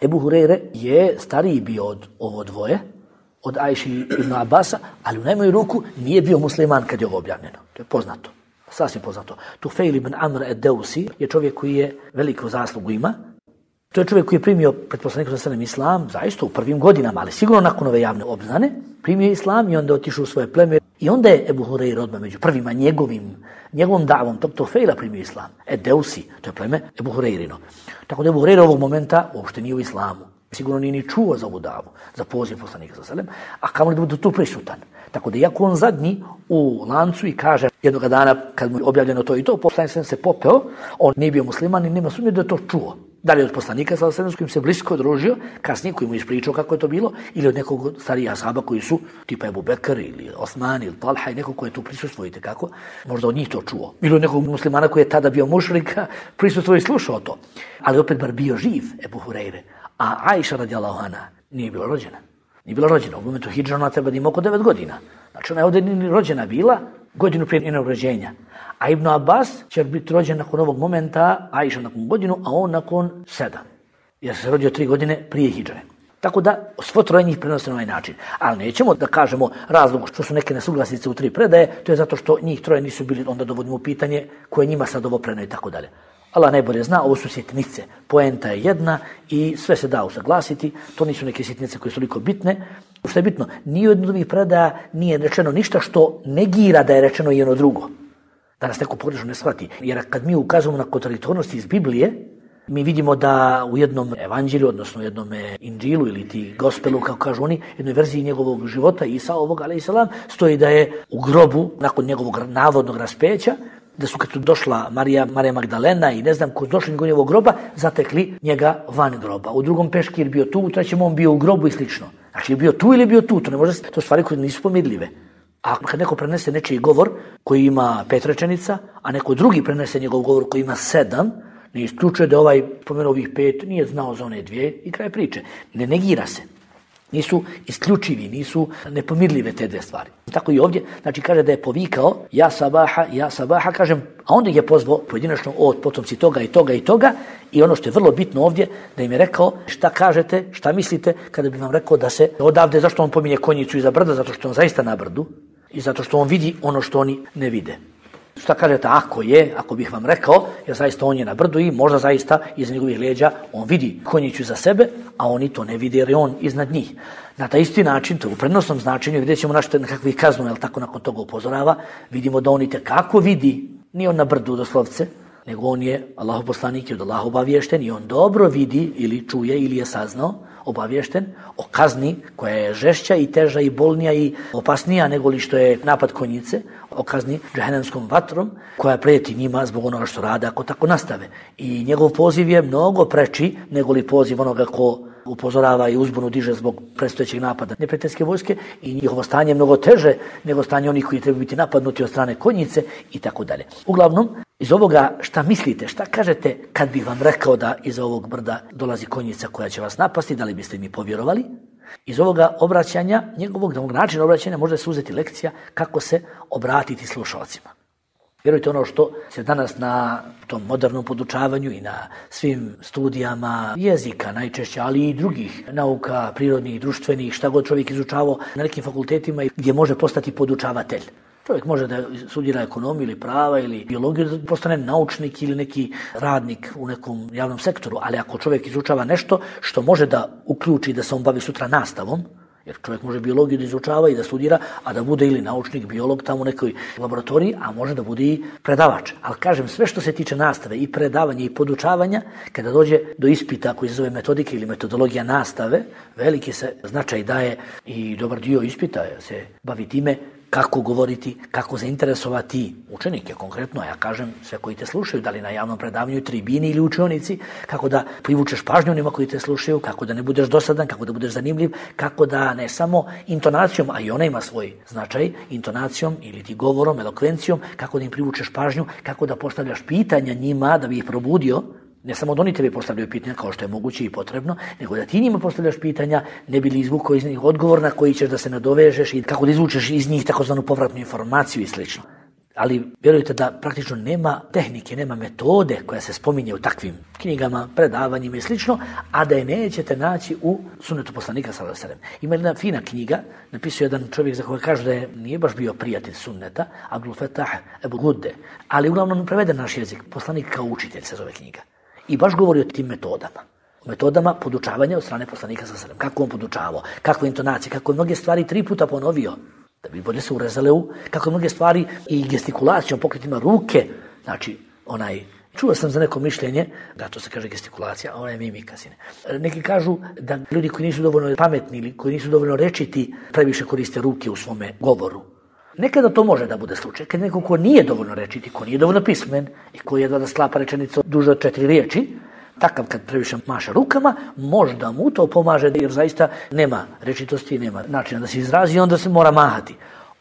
Ebu Hureyre je stariji bio od ovo dvoje, od Ajše ibn Abasa, ali u najmanju ruku nije bio musliman kad je ovo objavljeno. To je poznato, sasvim poznato. Tufejl ibn Amr ed-Deusi je čovjek koji je veliku zaslugu ima. To je čovjek koji je primio pred poslanikom sallallahu alejhi ve sellem islam, zaista u prvim godinama, ali sigurno nakon ove javne obznane, primio islam i onda otišao u svoje pleme. I onda je Ebu Hureyre odmah među prvima njegovim, njegovom davom tog Tufejla primio islam. Ed-Deusi, to je pleme Ebu Hureyrino. Tako da Ebu Hureyre ovog momenta uopšte nije u islamu. Sigurno nije ni čuo za ovu davu, za poziv poslanika sallallahu alejhi ve sellem, a kamoli da bude tu prisutan. Tako da iako on zadnji u lancu i kaže jednog dana kad mu je objavljeno to i to, poslanik se popeo, on nije bio musliman i nema sumnje da je to čuo. Da li od poslanika sallallahu alejhi ve sellem s kojim se blisko družio, kasnije koji mu ispričao kako je to bilo, ili od nekog starijih ashaba koji su tipa Ebu Bekr ili Osman ili Talha i nekog koji je tu prisustvovao kako, možda od njih to čuo. Ili od nekog muslimana koji je tada bio mušrika, prisustvovao i slušao to. Ali opet bar bio živ Ebu Hureyre. A Ajša radijallahu anha nije bila rođena. Nije bila rođena. U momentu hidžra ona treba da ima oko devet godina. Znači ona je ovdje nije rođena bila godinu prije njenog rođenja. A Ibn Abbas će biti rođen nakon ovog momenta, Ajša nakon godinu, a on nakon sedam. Jer se rodio tri godine prije hidžre. Tako da svo troje njih prenose na ovaj način. Ali nećemo da kažemo razlog što su neke nesuglasice u tri predaje, to je zato što njih troje nisu bili, onda dovodimo u pitanje koje njima sad ovo prenoje i tako dalje. Allah najbolje zna, ovo su sitnice, poenta je jedna i sve se da usaglasiti, to nisu neke sitnice koje su toliko bitne. Što je bitno, nije od ovih predaja nije rečeno ništa što negira da je rečeno i ono drugo. Da nas neko pogrešno ne shvati. Jer kad mi ukazujemo na kontradiktornosti iz Biblije, mi vidimo da u jednom evanđelju, odnosno u jednom inđilu ili ti gospelu, kako kažu oni, jednoj verziji njegovog života, Isa ovog, alejselam, stoji da je u grobu, nakon njegovog navodnog raspeća, da su kad su došla Marija, Marija Magdalena i ne znam ko su došli do njegovog groba, zatekli njega van groba. U drugom peškir bio tu, u trećem on bio u grobu i slično. Znači je bio tu ili je bio tu, to ne može, to stvari koje nisu pomirljive. A kad neko prenese nečiji govor koji ima pet rečenica, a neko drugi prenese njegov govor koji ima sedam, ne isključuje da ovaj pomenuo ovih pet, nije znao za one dvije i kraj priče. Ne negira se. Nisu isključivi, nisu nepomirljive te dve stvari. Tako i ovdje, znači kaže da je povikao ja sabaha, ja sabaha, kažem, a onda je pozvao pojedinačno od potomci toga i toga i toga i ono što je vrlo bitno ovdje, da im je rekao šta kažete, šta mislite kada bi vam rekao da se odavde, zašto on pominje konjicu iza brda, zato što on zaista na brdu i zato što on vidi ono što oni ne vide. Šta kažete ako je, ako bih vam rekao, jer zaista on je na brdu i možda zaista iza njegovih leđa on vidi konjicu za sebe, a oni to ne vide jer je on iznad njih. Na taj isti način, to je u prenosnom značenju, vidjet ćemo na što nekakvih kaznu, jel tako nakon toga upozorava, vidimo da on i tekako vidi, nije on na brdu doslovce, nego on je Allahov poslanik i od Allaha obaviješten i on dobro vidi ili čuje ili je saznao, obaviješten o kazni koja je žešća i teža i bolnija i opasnija nego li što je napad konjice, o kazni džehennemskom vatrom koja prijeti njima zbog onoga što rade ako tako nastave. I njegov poziv je mnogo preči nego li poziv onoga ko upozorava i uzbunu diže zbog predstojećeg napada neprijateljske vojske i njihovo stanje je mnogo teže nego stanje onih koji trebaju biti napadnuti od strane konjice i tako dalje. Uglavnom, iz ovoga šta mislite, šta kažete kad bih vam rekao da iza ovog brda dolazi konjica koja će vas napasti, da li biste mi povjerovali? Iz ovoga obraćanja, njegovog načina obraćanja može se uzeti lekcija kako se obratiti slušalcima. Vjerujte, ono što se danas na tom modernom podučavanju i na svim studijama jezika najčešće, ali i drugih nauka, prirodnih, društvenih, šta god čovjek izučavao na nekim fakultetima gdje može postati podučavatelj. Čovjek može da studira ekonomiju ili prava ili biologiju, da postane naučnik ili neki radnik u nekom javnom sektoru, ali ako čovjek izučava nešto što može da uključi da se on bavi sutra nastavom, jer čovjek može biologiju da izučava i da studira, a da bude ili naučnik, biolog tamo u nekoj laboratoriji, a može da bude i predavač. Ali kažem, sve što se tiče nastave i predavanja i podučavanja, kada dođe do ispita koji se zove metodike ili metodologija nastave, veliki se značaj daje i dobar dio ispita se bavi time kako govoriti, kako zainteresovati učenike konkretno, a ja kažem sve koji te slušaju, da li na javnom predavanju, tribini ili učionici, kako da privučeš pažnju onima koji te slušaju, kako da ne budeš dosadan, kako da budeš zanimljiv, kako da ne samo intonacijom, a i ona ima svoj značaj, intonacijom ili ti govorom, elokvencijom, kako da im privučeš pažnju, kako da postavljaš pitanja njima da bi ih probudio. Ne samo da oni tebi postavljaju pitanja kao što je moguće i potrebno, nego da ti njima postavljaš pitanja, ne bi li izvukao iz njih odgovor na koji ćeš da se nadovežeš i kako da izvučeš iz njih takozvanu povratnu informaciju i slično. Ali vjerujte da praktično nema tehnike, nema metode koja se spominje u takvim knjigama, predavanjima i slično, a da je nećete naći u sunnetu poslanika sallallahu alejhi ve sellem. Ima jedna fina knjiga, napisao jedan čovjek za koga kaže da je, nije baš bio prijatelj sunneta, Abdul Fatah Ebu Gudde, ali uglavnom preveden naš jezik, poslanik kao učitelj se zove knjiga. I baš govori o tim metodama. O metodama podučavanja od strane poslanika sallallahu alejhi ve sellem. Kako on podučavao, kakve intonacije, kako je mnoge stvari tri puta ponovio, da bi bolje se urezale u, kako mnoge stvari i gestikulacijom, pokretima ruke, znači onaj, čuo sam za neko mišljenje, da to se kaže gestikulacija, a ona je mimika, sine. Neki kažu da ljudi koji nisu dovoljno pametni ili koji nisu dovoljno rečiti, previše koriste ruke u svome govoru. Nekada to može da bude slučaj, kad neko ko nije dovoljno rečiti, ko nije dovoljno pismen i koji jedva da sklapa rečenicu duže od četiri riječi, takav kad previše maša rukama, možda mu to pomaže jer zaista nema rečitosti, nema načina da se izrazi, onda se mora mahati.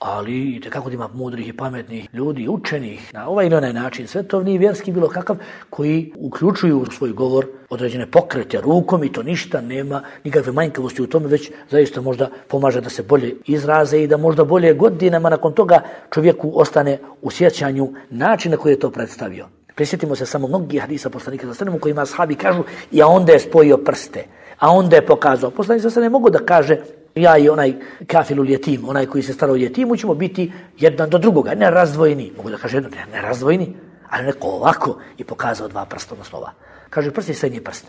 Ali kako da ima mudrih i pametnih ljudi, učenih, na ovaj ili onaj način, svetovni i vjerski bilo kakav, koji uključuju u svoj govor određene pokrete rukom i to ništa, nema nikakve manjkavosti u tome, već zaista možda pomaže da se bolje izraze i da možda bolje godinama nakon toga čovjeku ostane u sjećanju načina koji je to predstavio. Prisjetimo se samo mnogih hadisa poslanika sallallahu alejhi ve sellem u kojima ashabi kažu i a onda je spojio prste, a onda je pokazao. Poslanik sallallahu alejhi ve sellem mogu da kaže ja i onaj kafilul jetim, onaj koji se stara o jetimu, ćemo biti jedan do drugoga, ne razdvojeni. Mogu da kaže jedno, ne, ne razdvojeni, ali neko ovako i pokazao dva prsta, odnosno ova. Kaže prst i srednji prst.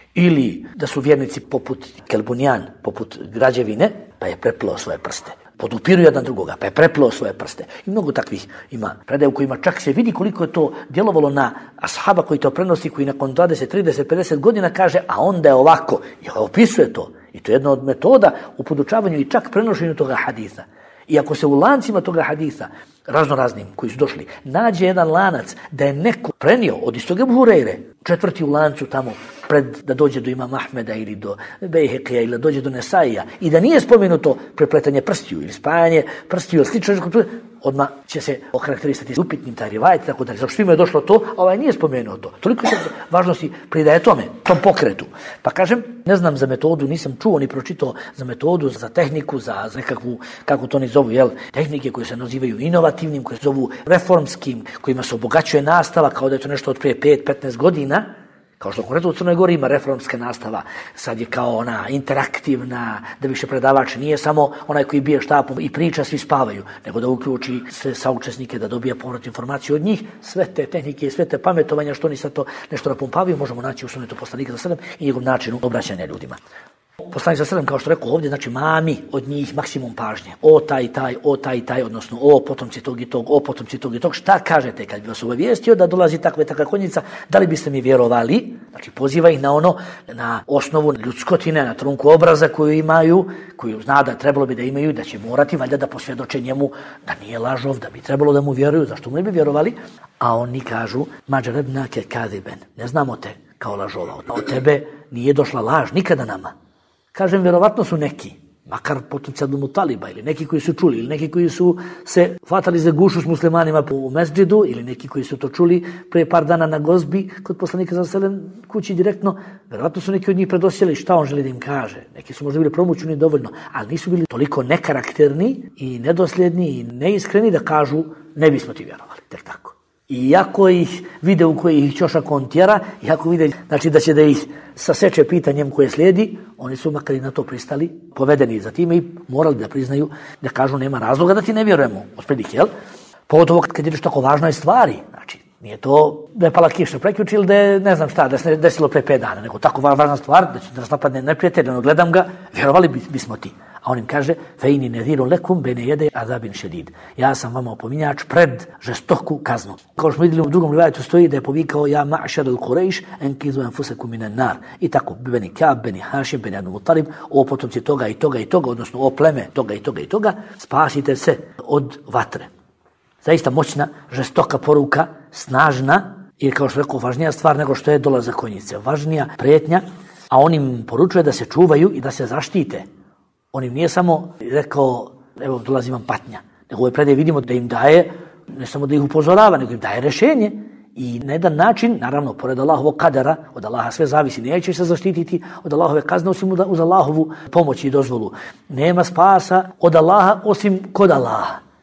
Ili da su vjernici poput Kelbunijan, poput građevine, pa je preplao svoje prste. Podupiru jedan drugoga, pa je preplao svoje prste. I mnogo takvih ima predaja u kojima čak se vidi koliko je to djelovalo na ashaba koji to prenosi, koji nakon dvadeset, trideset, pedeset godina kaže, a onda je ovako. I opisuje to. I to je jedna od metoda u podučavanju i čak prenošenju toga hadisa. I ako se u lancima toga hadisa, razno raznim koji su došli, nađe jedan lanac da je neko prenio od istog Ebu Hureyre, četvrti u lancu tamo, pred da dođe do imama Ahmeda ili do Bejhekija ili da dođe do Nesaija i da nije spomenuto prepletanje prstiju ili spajanje prstiju ili slično, odmah će se okarakterisati upitnim taj rivajet, tako da što ima je došlo to, a ovaj nije spomenuo to. Toliko se važnosti pridaje tome, tom pokretu. Pa kažem, ne znam za metodu, nisam čuo ni pročitao za metodu, za tehniku, za, za nekakvu, kako to ni zovu, jel, tehnike koje se nazivaju inovativnim, koje se zovu reformskim, kojima se obogaćuje nastava, kao da je to nešto od prije pet do petnaest godina. Kao što konkretno u Crnoj Gori ima reformska nastava, sad je kao ona interaktivna, da više predavač nije samo onaj koji bije štapom i priča, svi spavaju, nego da uključi sve saučesnike, da dobija povratnu informaciju od njih. Sve te tehnike i sve te pametovanja što oni sad to nešto napumpavaju možemo naći u sunnetu poslanika sallallahu alejhi ve sellem i njegovom načinu obraćanja ljudima. Poslanik sallallahu alejhi ve sellem, kao što rekao ovdje, znači mami od njih maksimum pažnje. O taj taj, o taj taj, odnosno o potomci tog i tog, o potomci tog i tog. Šta kažete kad bi vas obavijestio da dolazi takva i takva konjica, da li biste mi vjerovali? Znači poziva ih na ono, na osnovu ljudskotine, na trunku obraza koju imaju, koju zna da trebalo bi da imaju, da će morati valjda da posvjedoče njemu da nije lažov, da bi trebalo da mu vjeruju, zašto mu ne bi vjerovali? A oni kažu, mađarebnake kadiben, ne znamo te kao lažova, od tebe nije došla laž nikada nama. Kažem, vjerovatno su neki, makar potomci Abdul Mutaliba, ili neki koji su čuli, ili neki koji su se hvatali za gušu s muslimanima u mesdžidu, ili neki koji su to čuli prije par dana na gozbi kod poslanika sallallahu alejhi ve sellem kući direktno, vjerovatno su neki od njih predosjeli šta on želi da im kaže. Neki su možda bili promućuni dovoljno, ali nisu bili toliko nekarakterni i nedosljedni i neiskreni da kažu ne bismo ti vjerovali, tek tako. I iako ih vide u koji ih ćošak on tjera, iako vide znači da će da ih saseče pitanjem koje slijedi, oni su makar i na to pristali, povedeni za time i morali da priznaju, da kažu nema razloga da ti ne vjerujemo, otprilike, jel? Pogotovo kad ideš tako važnoj stvari, znači nije to da je pala kiša prekjuče ili da je ne znam šta, da se desilo pre pet dana, nego tako važna stvar, da će da nas napadne neprijatelj, ono gledam ga, vjerovali bismo ti. A on im kaže, fejni nedirun lekum bene jede azabin šedid. Ja sam vama opominjač pred žestoku kaznu. Kao što smo vidjeli u drugom rivajetu stoji da je povikao ja ma'šar al-Kurejš enkizu enfusekum minan nar. I tako, beni Ka'b, beni Hašim, beni Abdul Mutalib, o potomci toga i toga i toga, odnosno o pleme toga i toga i toga, spasite se od vatre. Zaista moćna, žestoka poruka, snažna i kao što rekao, važnija stvar nego što je dolazak konjice. Važnija prijetnja, a on im poručuje da se čuvaju i da se zaštite. On im nije samo rekao, evo dolazi vam patnja, nego u ovoj predaji vidimo da im daje, ne samo da ih upozorava, nego im daje rješenje i na jedan način, naravno, pored Allahovog kadera, od Allaha sve zavisi, neće se zaštititi od Allahove kazne osim uz Allahovu pomoć i dozvolu. Nema spasa od Allaha osim kod Allaha.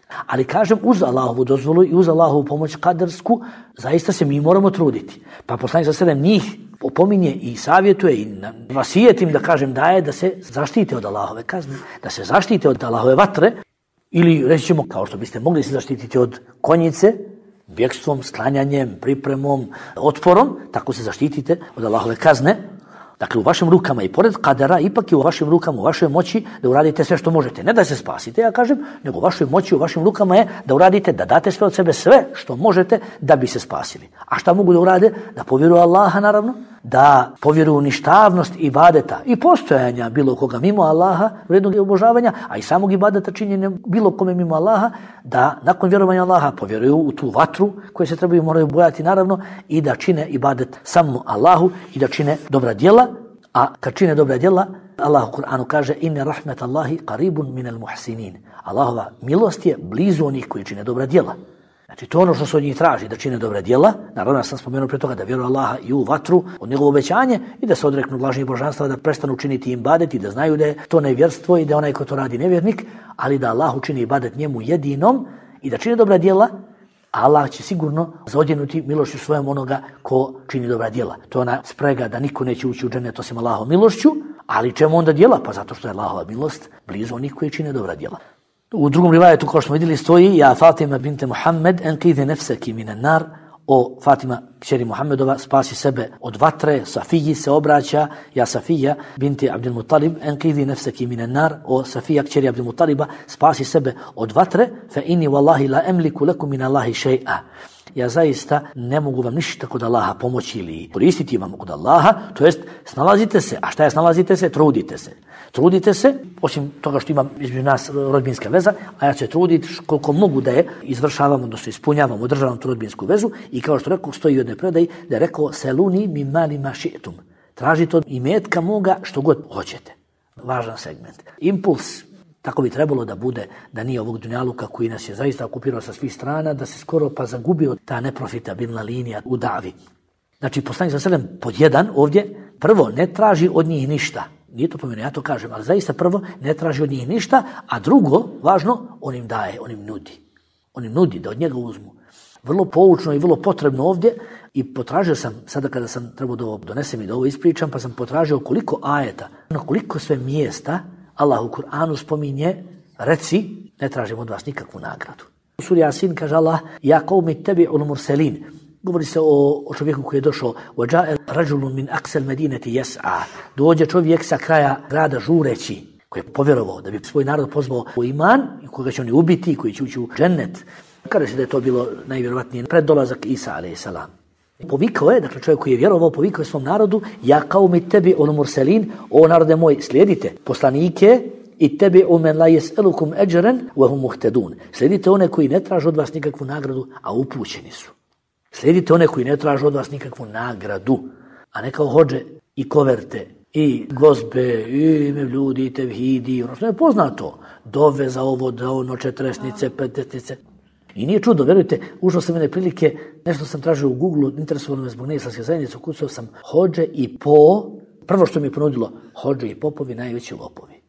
Ali kažem, uz Allahovu dozvolu i uz Allahovu pomoć kadersku, zaista se mi moramo truditi. Pa poslanik sa sedam njih opominje i savjetuje i vasijetim da kažem daje da se zaštite od Allahove kazne, da se zaštite od Allahove vatre, ili reći ćemo kao što biste mogli se zaštititi od konjice, bjegstvom, sklanjanjem, pripremom, otporom, tako se zaštitite od Allahove kazne. Dakle, u vašim rukama i pored kadera, ipak je u vašim rukama, u vašoj moći da uradite sve što možete. Ne da se spasite, ja kažem, nego u vašoj moći, u vašim rukama je da uradite, da date sve od sebe, sve što možete da bi se spasili. A šta mogu da urade? Da povjeruju Allaha, naravno, da povjeruju u ništavnost ibadeta i postojanja bilo koga mimo Allaha, vrednog obožavanja, a i samog ibadeta činjenja bilo kome mimo Allaha, da nakon vjerovanja Allaha povjeruju u tu vatru koje se trebaju moraju bojati, naravno, i da čine ibadet samo Allahu i da čine dobra djela. A kad čine dobra djela, Allah u Kur'anu kaže inna rahmetallahi qaribun minal muhsinin. Allahova milost je blizu onih koji čine dobra djela. Znači to ono što se od njih traži, da čine dobra djela. Naravno, ja sam spomenuo prije toga da vjeruju Allaha i u vatru, od njegovo obećanje i da se odreknu lažnih božanstva, da prestanu činiti ibadet i da znaju da je to nevjerstvo i da onaj ko to radi nevjernik, ali da Allah učini ibadet njemu jedinom i da čine dobra djela, Allah će sigurno zaodjenuti milošću svojom onoga ko čini dobra djela. To je ona sprega da niko neće ući u džennet osim Allahovom milošću, ali čemu onda djela? Pa zato što je Allahova milost blizu onih koji čine dobra djela. U drugom rivajetu, kao što smo vidjeli, stoji ja Fatima binte Muhammed enqidhi nafsaki minan nar, o Fatima kćeri Muhammedova, spasi sebe od vatre. Safiji se obraća, ja Safija binti Abdul Muttalib enqidhi nafsaki minan nar, o Safija kćeri Abdul Muttaliba, spasi sebe od vatre, fa inni wallahi la amliku lakum min Allahi shay'a. Ja zaista ne mogu vam ništa kod Allaha pomoći ili koristiti vam kod Allaha, to jest snalazite se. A šta je snalazite se? Trudite se. Trudite se, osim toga što imam između nas rodbinska veza, a ja ću se truditi koliko mogu da je izvršavam, odnosno ispunjavam, održavam tu rodbinsku vezu i kao što rekao, stoji u jednoj predaji da je rekao seluni mi mali ma ši'tum. Tražite od imetka moga što god hoćete. Važan segment. Impuls, tako bi trebalo da bude, da nije ovog dunjaluka koji nas je zaista okupirao sa svih strana, da se skoro pa zagubio ta neprofitabilna linija u davi. Znači, poslanik sa selem pod jedan ovdje, prvo, ne traži od njih ništa. Nije to pomenu, ja to kažem, ali zaista prvo ne traži od njih ništa, a drugo, važno, on im daje, on im nudi. On im nudi da od njega uzmu. Vrlo poučno i vrlo potrebno ovdje i potražio sam, sada kada sam trebao da ovo donesem i da ovo ispričam, pa sam potražio koliko ajeta, koliko sve mjesta Allah u Kur'anu spominje, reci, ne tražim od vas nikakvu nagradu. U suri Yasin kaže Allah, ja qaumi tabi'ul mursalin. Govori se o, o čovjeku koji je došao وَجَاءَ رَجُلٌ مِنْ أَقْسَ الْمَدِينَةِ يَسْعَى. Dođe čovjek sa kraja grada žureći, koji je povjerovao da bi svoj narod pozvao u iman, koga će oni ubiti, koji će ući u džennet. Kada se da je to bilo najvjerovatnije pred dolazak Isa alejhi selam. Povikao je, dakle čovjek koji je vjerovao, povikao je svom narodu, ja qaumi tabi'ul mursalin, o narode moj, slijedite poslanike i tabi'u men la yas'alukum ajran wa hum muhtadun. Slijedite one koji ne traže od vas nikakvu nagradu, a upućeni su. Slijedite one koji ne traže od vas nikakvu nagradu, a ne kao hodže i koverte i gozbe i mevljudi i tevhidi, ono što je poznato, dove za ovo, da ono, četresnice, petesnice. I nije čudo, verujte, ušao sam mene prilike, nešto sam tražio u Google, interesovalo me zbog neislamske zajednice, ukucao sam hodže i po, prvo što mi je ponudilo, hodže i popovi, najveći lopovi.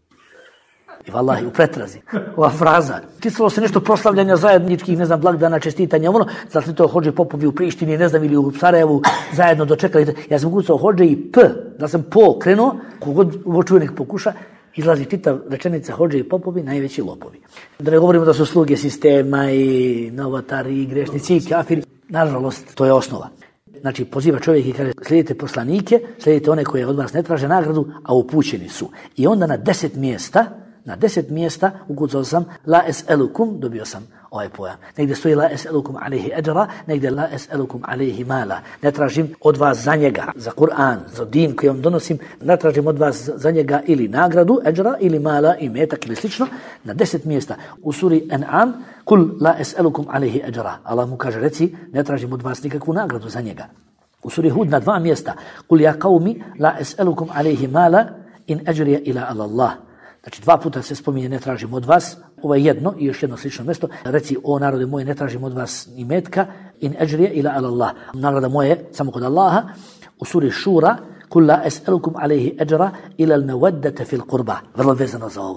I vallahi, u pretrazi, ova fraza. Ticalo se nešto proslavljanja zajedničkih, ne znam, blagdana, čestitanja, ono, zato to hodže popovi u Prištini, ne znam, ili u Sarajevu, zajedno dočekali. Ja sam ukucao hodže i p, da sam po krenuo, kogod ovo čuje nek pokuša, izlazi čitav rečenica hodže i popovi, najveći lopovi. Da ne govorimo da su sluge sistema i novotari, i grešnici, i kafiri. Nažalost, to je osnova. Znači, poziva čovjek i kaže, slijedite poslanike, slijedite one koje od vas ne traže nagradu, a upućeni su. I onda na deset mjesta, na deset mjesta ukucao sam la es'elukum, dobio sam ovaj pojam. Negdje stoji la es'elukum alejhi ajra, negdje la es'elukum alejhi mala. Ne tražim od vas za njega, za Kur'an, za din koji vam donosim, ne tražim od vas za njega ili nagradu, ajra, ili mala, i metak ili slično. Na deset mjesta. U suri An'am, kul la es'elukum alejhi ajra. Allah mu kaže, reci, ne tražim od vas nikakvu nagradu za njega. U suri Hud na dva mjesta, kul ja qaumi la es'elukum alejhi mala in ajrija ila ala Allah. Znači, dva puta se spominje ne tražim od vas, ovo je jedno i još jedno slično mjesto. Reci, o narode moje, ne tražim od vas ni metka, in ajrija ila ala Allah. Nagrada moje samo kod Allaha. U suri Šura, kul la es'elukum alejhi ajra ila al-mawaddata fil qurba. Vrlo vezano za ovo.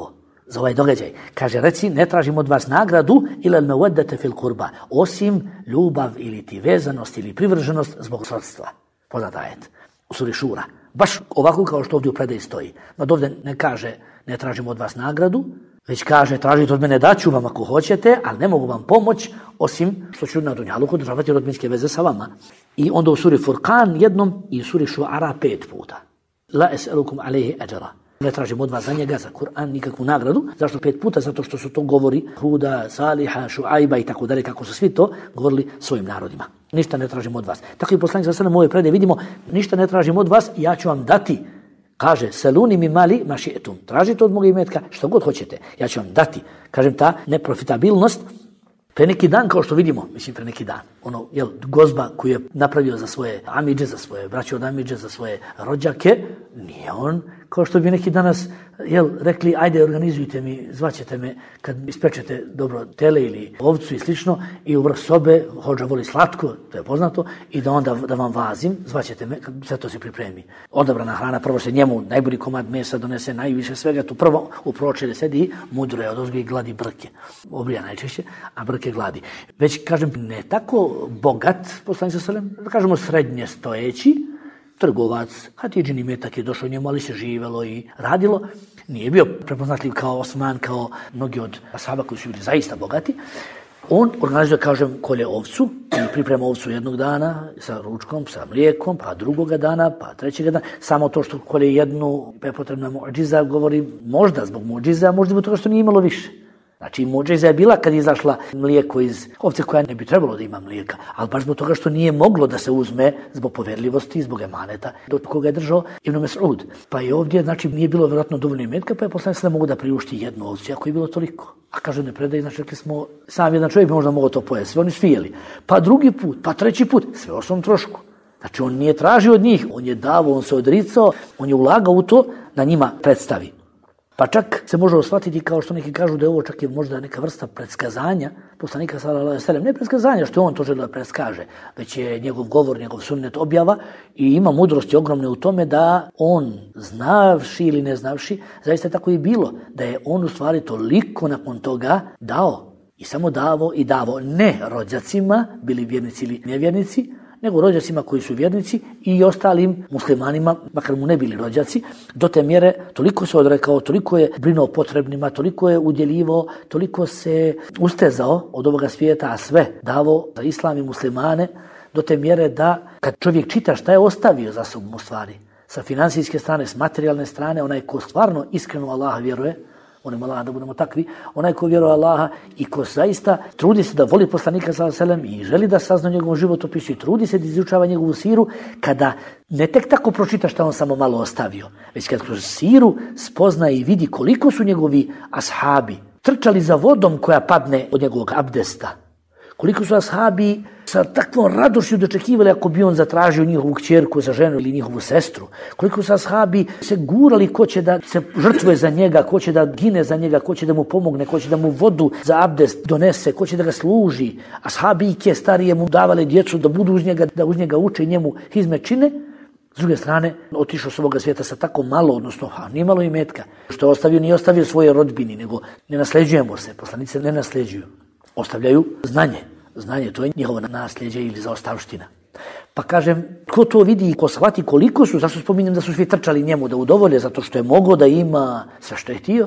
za ovaj događaj. Kaže, reci, ne tražim od vas nagradu ila al-mawaddata fil qurba, osim ljubav ili ti vezanost ili privrženost zbog srodstva. Poznat ajet u suri Šura. Baš ovako kao što ovdje u predaji stoji. No ovdje ne kaže, ne tražim od vas nagradu, već kaže, tražite od mene, daću vam ako hoćete, ali ne mogu vam pomoć, osim što ću na dunjaluku održavati rodbinske veze sa vama. I onda u suri Furqan jednom i u suri Šuara pet puta. La es'alukum alejhi ajra. Ne tražim od vas za njega, za Kur'an, nikakvu nagradu. Zašto pet puta? Zato što su to govori Huda, Saliha, Šuajba i tako dalje, kako su svi to govorili svojim narodima. Ništa ne tražim od vas. Tako i poslanik sallallahu alejhi ve sellem u ovoj predaji vidimo, ništa ne tražim od vas, ja ću vam dati. Kaže, seluni mi mali maši'etum. Tražite od moga imetka što god hoćete. Ja ću vam dati. Kažem, ta neprofitabilnost, pre neki dan, kao što vidimo, mislim pre neki dan, ono, jel, gozba koju je napravio za svoje amidže, za svoje braće od amidže, za svoje rođake, nije on, kao što bi neki danas, jel, rekli, ajde, organizujte mi, zvaćete me kad ispečete dobro tele ili ovcu i slično, i u vrh sobe, hođa voli slatko, to je poznato, i da onda da vam vazim, zvaćete me kad sve to se pripremi. Odabrana hrana, prvo se njemu najbolji komad mesa donese, najviše svega, tu prvo u pročelje sedi i mudro je od ozgo i gladi brke. Obrija najčešće, a brke gladi. Već, kažem, ne tako bogat, poslanik sallallahu alejhi ve sellem, da kažemo srednje stojeći, trgovac, Hatidžin metak je došao njemu, ali se živelo i radilo. Nije bio prepoznatljiv kao Osman, kao mnogi od ashaba koji su bili zaista bogati. On organizuje, kažem, kolje ovcu i priprema ovcu jednog dana sa ručkom, sa mlijekom, pa drugoga dana, pa trećega dana. Samo to što kolje jednu prepotrebna muđiza govori možda zbog muđiza, a možda zbog toga što nije imalo više. Znači, muđiza je bila kad je izašla mlijeko iz ovce koja ne bi trebalo da ima mlijeka, ali baš zbog toga što nije moglo da se uzme zbog poverljivosti, zbog emaneta do koga je držao Ibn Mes'ud. Pa i ovdje, znači, nije bilo vjerojatno dovoljno imetka, pa je poslanik se ne mogu da priušti jednu ovcu, ako je bilo toliko. A kaže, ne predaj, znači, rekli smo, sam jedan čovjek bi možda mogao to pojesti, sve oni su jeli. Pa drugi put, pa treći put, sve o svom trošku. Znači, on nije tražio od njih, on je davo, on se odricao, on je ulagao u to da njima predstavi. Pa čak se može shvatiti kao što neki kažu da je ovo čak je možda neka vrsta predskazanja poslanika sallallahu alejhi ve sellem, ne predskazanja što on to želi da predskaže, već je njegov govor, njegov sunnet objava i ima mudrosti ogromne u tome da on, znavši ili ne znavši, zaista tako i bilo, da je on u stvari toliko nakon toga dao i samo davo i davo ne rođacima, bili vjernici ili nevjernici, nego rođacima koji su vjernici i ostalim muslimanima, makar mu ne bili rođaci, do te mjere toliko se odrekao, toliko je brinuo potrebnima, toliko je udjeljivao, toliko se ustezao od ovoga svijeta, a sve davo za islam i muslimane, do te mjere da kad čovjek čita šta je ostavio za sobom u stvari, sa financijske strane, s materijalne strane, onaj ko stvarno iskreno Allaha vjeruje, molim Allaha da budemo takvi, onaj ko vjeruje Allaha i ko zaista trudi se da voli poslanika sallallahu alejhi ve sellem i želi da sazna njegovom životopisu i trudi se da izučava njegovu siru, kada ne tek tako pročita šta on samo malo ostavio, već kad kroz siru spozna i vidi koliko su njegovi ashabi trčali za vodom koja padne od njegovog abdesta, koliko su ashabi sa takvom radošću dočekivali ako bi on zatražio njihovu kćerku za ženu ili njihovu sestru, koliko su ashabi se gurali ko će da se žrtvuje za njega, ko će da gine za njega, ko će da mu pomogne, ko će da mu vodu za abdest donese, ko će da ga služi. Ashabike starije mu davale djecu da budu uz njega, da uz njega uče i njemu hizmet čine. S druge strane, otišao s ovoga svijeta sa tako malo, odnosno a, nije malo imetka. Što je ostavio, nije ostavio svoje rodbini, nego ne nasljeđujemo se, poslanice ne nasljeđuju. Ostavljaju znanje. Znanje, to je njihovo nasljeđe ili zaostavština. Pa kažem, ko to vidi i ko shvati koliko su, zašto spominjem da su svi trčali njemu da udovolje, zato što je mogao da ima sve što je htio,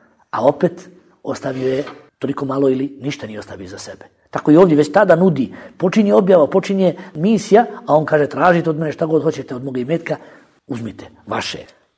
a opet ostavio je toliko malo ili ništa nije ostavio za sebe. Tako i ovdje već tada nudi, počinje objava, počinje misija, a on kaže tražite od mene šta god hoćete od moga imetka, uzmite, vaše.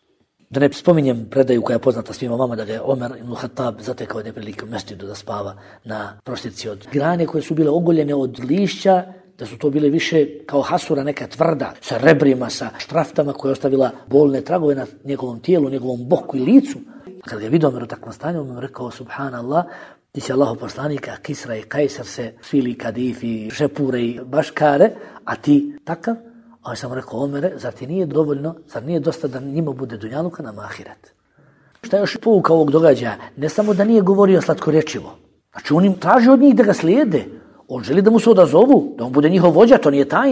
Da ne spominjem predaju koja je poznata svima vama da ga je Omer ibn Khattab zatekao jedne prilike u mesdžidu da spava na proštirci od grane koje su bile ogoljene od lišća, da su to bile više kao hasura neka tvrda, sa rebrima, sa štraftama koja je ostavila bolne tragove na njegovom tijelu, njegovom boku i licu. Kad ga je vidio Omer u takvom stanju, on mu rekao subhanallah, ti si Allahov poslanik, a Kisra i Kajsar se svili kadifi, šepure i baškare, a ti takav. A on sam rekao, Omere, zar ti nije dovoljno, zar nije dosta da njima bude dunjaluka nam ahiret? Šta je još pouka ovog događaja? Ne samo da nije govorio slatkorječivo. Znači on im traži od njih da ga slijede. On želi da mu se odazovu, da on bude njihov vođa, to nije tajna.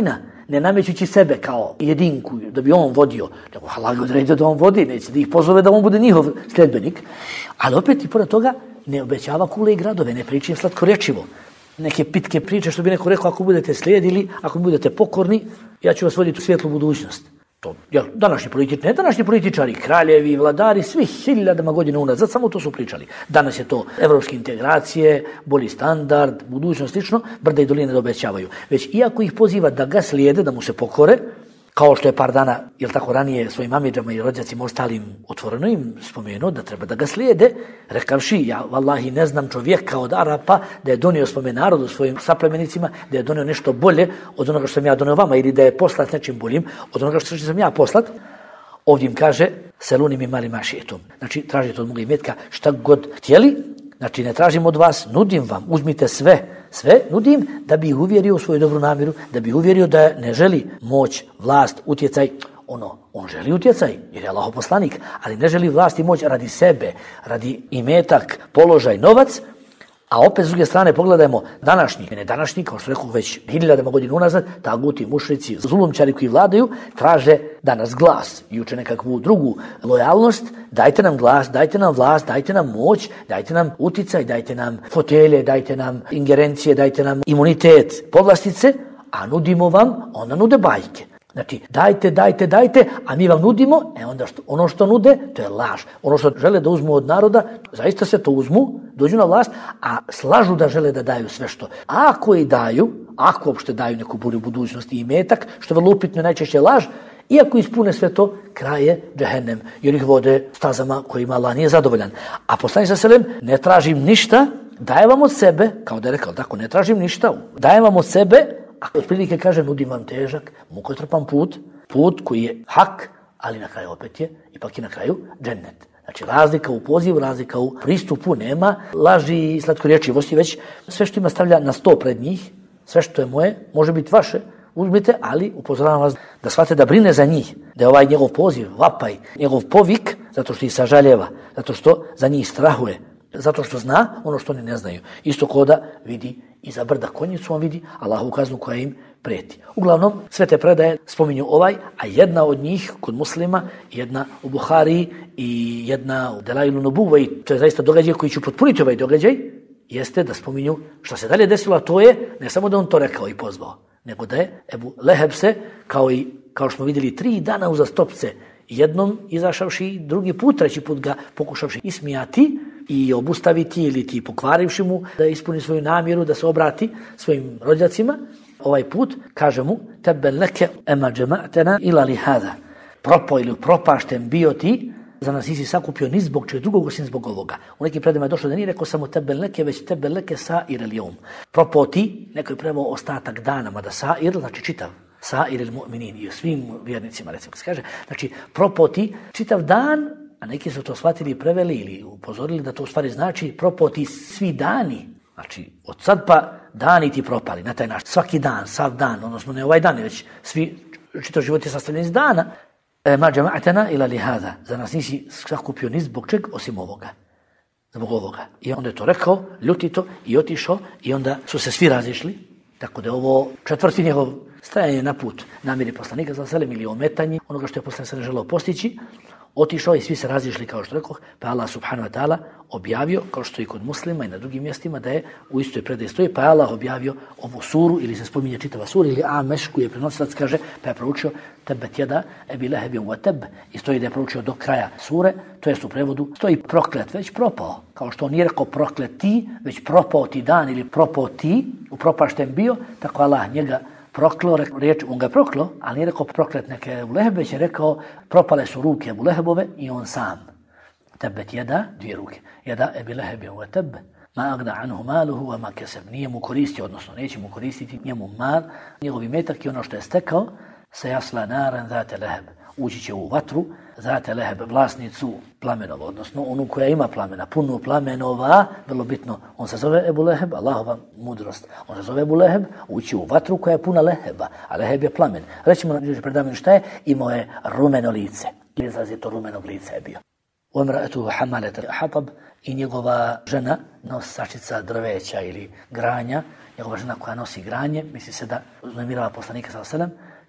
ne namećući sebe kao jedinku da bi on vodio, nego Allah ga odredio da on vodi, neće da ih pozove da on bude njihov sljedbenik, ali opet i pored toga ne obećava kule i gradove, ne priča im slatkorječivo. Neke pitke priče što bi neko rekao, ako budete slijedili, ako budete pokorni, ja ću vas voditi u svijetlu budućnost. To, jel, današnji političari, ne današnji političari, kraljevi, vladari, svi hiljadama godina unazad, samo to su pričali. Danas je to evropske integracije, bolji standard, budućnost, slično, brda i doline da obećavaju. Već iako ih poziva da ga slijede, da mu se pokore, kao što je par dana, jel tako, ranije svojim amidžama i rođacima ostalim otvoreno im spomenuo da treba da ga slijede, rekavši, ja vallahi ne znam čovjeka od Arapa da je donio svome narodu, svojim saplemenicima, da je donio nešto bolje od onoga što sam ja donio vama ili da je poslat nečim boljim od onoga što sam ja poslat. Ovdje im kaže, seluni mi mali mašijetom. Znači, tražite od moga imetka šta god htjeli, znači ne tražim od vas, nudim vam, uzmite sve, sve nudim da bi ih uvjerio u svoju dobru namjeru, da bi uvjerio da ne želi moć, vlast, utjecaj. Ono, on želi utjecaj jer je Allahov poslanik, ali ne želi vlast i moć radi sebe, radi imetak, položaj, novac. A opet s druge strane pogledajmo današnji, ne današnji, kao što rekao već hiljadama godina unazad, taguti, mušrici, zulumčari koji vladaju, traže danas glas i uče nekakvu drugu lojalnost. Dajte nam glas, dajte nam vlast, dajte nam moć, dajte nam uticaj, dajte nam fotelje, dajte nam ingerencije, dajte nam imunitet, povlastice, a nudimo vam, onda nude bajke. Znači, dajte, dajte, dajte, a mi vam nudimo, e onda što, ono što nude, to je laž. Ono što žele da uzmu od naroda, zaista se to uzmu, dođu na vlast, a slažu da žele da daju sve što. A ako i daju, ako uopšte daju neku bolju budućnost i imetak, što je vrlo upitno, najčešće laž, iako ispune sve to, kraj je džehennem, jer ih vode stazama kojima Allah nije zadovoljan. A poslanik sa selem, ne tražim ništa, dajem vam od sebe, kao da je rekao tako, ne tražim ništa, dajem vam od sebe, a otprilike kaže, nudim vam težak, mukotrpan put, put koji je hak, ali na kraju opet je, ipak je na kraju džennet. Znači razlika u pozivu, razlika u pristupu nema, laži i slatkorječivosti, već sve što ima stavlja na sto pred njih, sve što je moje, može biti vaše, uzmite, ali upozoravam vas da shvate da brine za njih, da je ovaj njegov poziv, vapaj, njegov povik, zato što ih sažaljeva, zato što za njih strahuje, zato što zna ono što oni ne znaju. Isto ko da vidi iza brda konjicu, on vidi Allahovu kaznu koja im prijeti. Uglavnom, sve te predaje spominju ovaj, a jedna od njih kod Muslima, jedna u Buhariji i jedna u Delailu Nubuva, i to je zaista događaj koji će potpuniti ovaj događaj, jeste da spominju što se dalje desilo, a to je ne samo da on to rekao i pozvao, nego da je Ebu Leheb se, kao i kao što smo vidjeli, tri dana uzastopce, jednom izašavši, drugi put, treći put ga pokušavši ismijati i obustaviti ili ti pokvarivši mu da ispuni svoju namjeru, da se obrati svojim rođacima. Ovaj put kaže mu, tebe leke ema džema'tena ila li hada. Propao ili propašten bio ti, za nas nisi sakupio ni zbog čeg drugog osim zbog ovoga. U nekim predima je došlo da nije rekao samo tebe leke, već tebe leke sa ir lijom. Propao ti, neko je preveo ostatak dana, mada sa ir, znači čitav. Sa ir il mu'minin, i svim vjernicima, recimo, se kaže, znači propao ti čitav dan, a neki su to shvatili i preveli ili upozorili da to u stvari znači propao ti svi dani. Znači, od sad pa dani ti propali, na taj način. Svaki dan, sav dan, odnosno ne ovaj dan, već svi, čitav život je sastavljen iz dana. E, ma džema'atena ila li hada. Za nas nisi sakupio ni zbog čeg osim ovoga. Zbog ovoga. I onda je to rekao, ljutito i otišao i onda su se svi razišli. Tako da je ovo četvrti njegov stajanje na put namjeri poslanika za selem ili ometanje onoga što je poslanik se ne želeo postići. Otišao i svi se razišli, kao što rekoh, pa Allah subhanahu wa ta'ala objavio, kao što i kod Muslima i na drugim mjestima, da je u istoj predaji stoji, pa je Allah objavio ovu suru, ili se spominje čitava sura, ili Ameš, koji je prenosilac, kaže, pa je proučio tebet jeda ebi lehebin wa teb, i stoji da je proučio do kraja sure, to jest u prevodu, stoji proklet, već propao, kao što on nije rekao proklet ti, već propao ti dan ili propao ti, upropašten bio, tako Allah njega proklo, riječ, on ga je proklo, ali nije rekao proklet neke Ebu Leheb, već je rekao propale su ruke Ebu Lehebove i on sam. Tebet jeda, dvije ruke. Jeda ebi lehebin wa teb, ma agna anhu maluhu wa ma keseb. Nije mu koristio, odnosno neće mu koristiti njemu mal, njegovi metak i ono što je stekao, se jasla naran zate leheb. Ući će u vatru, zate leheb, vlasnicu plamenova, odnosno onu koja ima plamena, puno plamenova, vrlo bitno, on se zove Ebu Leheb, Allahova mudrost. On se zove Ebu Leheb, ući u vatru koja je puna leheba, a leheb je plamen. Rećemo na predamenu šta je, imao je rumeno lice. Izraz je to rumenog lice je bio. Umra'atu hamalet hatab, i njegova žena nosačica drveća ili granja, njegova žena koja nosi granje, misli se da uznemirava poslanika sallallahu alejhi ve sellem,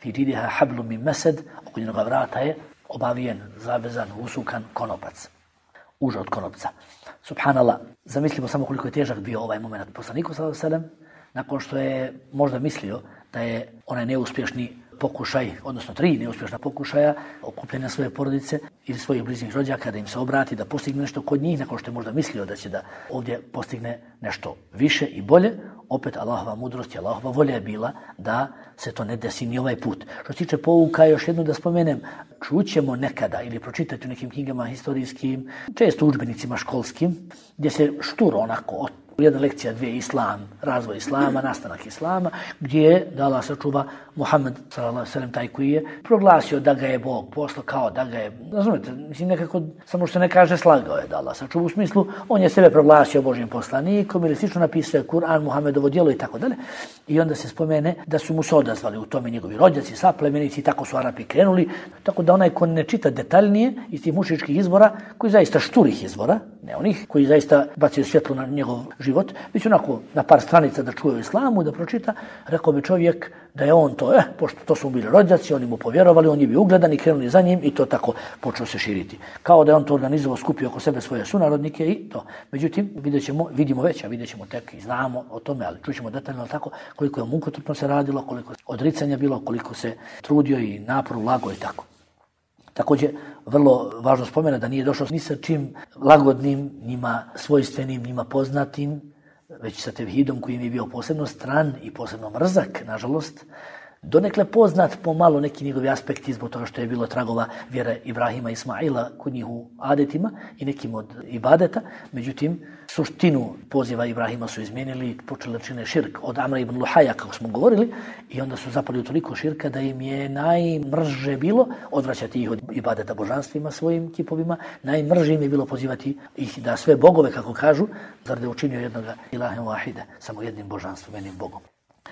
fi džidiha hablum min mesed, oko njenoga vrata je obavijen, zavezan, usukan konopac. Uže od konopca. Subhanallah, zamislimo samo koliko je težak bio ovaj moment poslaniku sallallahu alejhi ve sellem, nakon što je možda mislio da je onaj neuspješni pokušaj, odnosno tri neuspješna pokušaja okupljanja svoje porodice ili svojih bližnjih rođaka da im se obrati, da postigne nešto kod njih, nakon što je možda mislio da će da ovdje postigne nešto više i bolje, opet Allahova mudrost i Allahova volja je bila da se to ne desi ni ovaj put. Što se tiče pouka, još jednu da spomenem, čućemo nekada ili pročitati u nekim knjigama historijskim, često udžbenicima školskim, gdje se šturo onako jedna lekcija, dvije, islam, razvoj islama, nastanak islama, gdje je, da Allah sačuva, Muhammed sallallahu alejhi ve sellem, taj koji je proglasio da ga je Bog poslao, kao da ga je, razumijete, mislim nekako, samo što ne kaže slagao je da Allah sačuva, u smislu, on je sebe proglasio Božjim poslanikom ili slično napisao Kur'an, Muhammedovo djelo i tako dalje. I onda se spomene da su mu se odazvali u tome njegovi rođaci, saplemenici i tako su Arapi krenuli, tako da onaj ko ne čita detaljnije iz tih mušičkih izvora, koji zaista šturih izvora, ne onih koji zaista bacaju svjetlo na njegov život, već onako na par stranica da čuje o islamu, da pročita, rekao bi čovjek da je on to, eh, pošto to su bili rođaci, oni mu povjerovali, on je bio ugledan i krenuli za njim i to tako počeo se širiti. Kao da je on to organizovao, skupio oko sebe svoje sunarodnike i to. Međutim, vidjet ćemo, vidimo već, a vidjet ćemo tek i znamo o tome, ali čućemo detaljno tako koliko je mukotrpno se radilo, koliko je odricanja bilo, koliko se trudio i napor ulago i tako. Također, vrlo važno spomena da nije došao ni sa čim lagodnim, njima svojstvenim, njima poznatim, već sa tevhidom koji im je bio posebno stran i posebno mrzak, nažalost, donekle poznat pomalo neki njegovi aspekti zbog toga što je bilo tragova vjere Ibrahima i Ismaila kod njih u adetima i nekim od ibadeta. Međutim, suštinu poziva Ibrahima su izmijenili i počeli da čine širk od Amra ibn Luhaja, kako smo govorili, i onda su zapali u toliko širka da im je najmrže bilo odvraćati ih od ibadeta božanstvima, svojim kipovima, najmrže im je bilo pozivati ih da sve bogove, kako kažu, zar da je učinio jednoga ilahem wahide, samo jednim božanstvom, jednim bogom.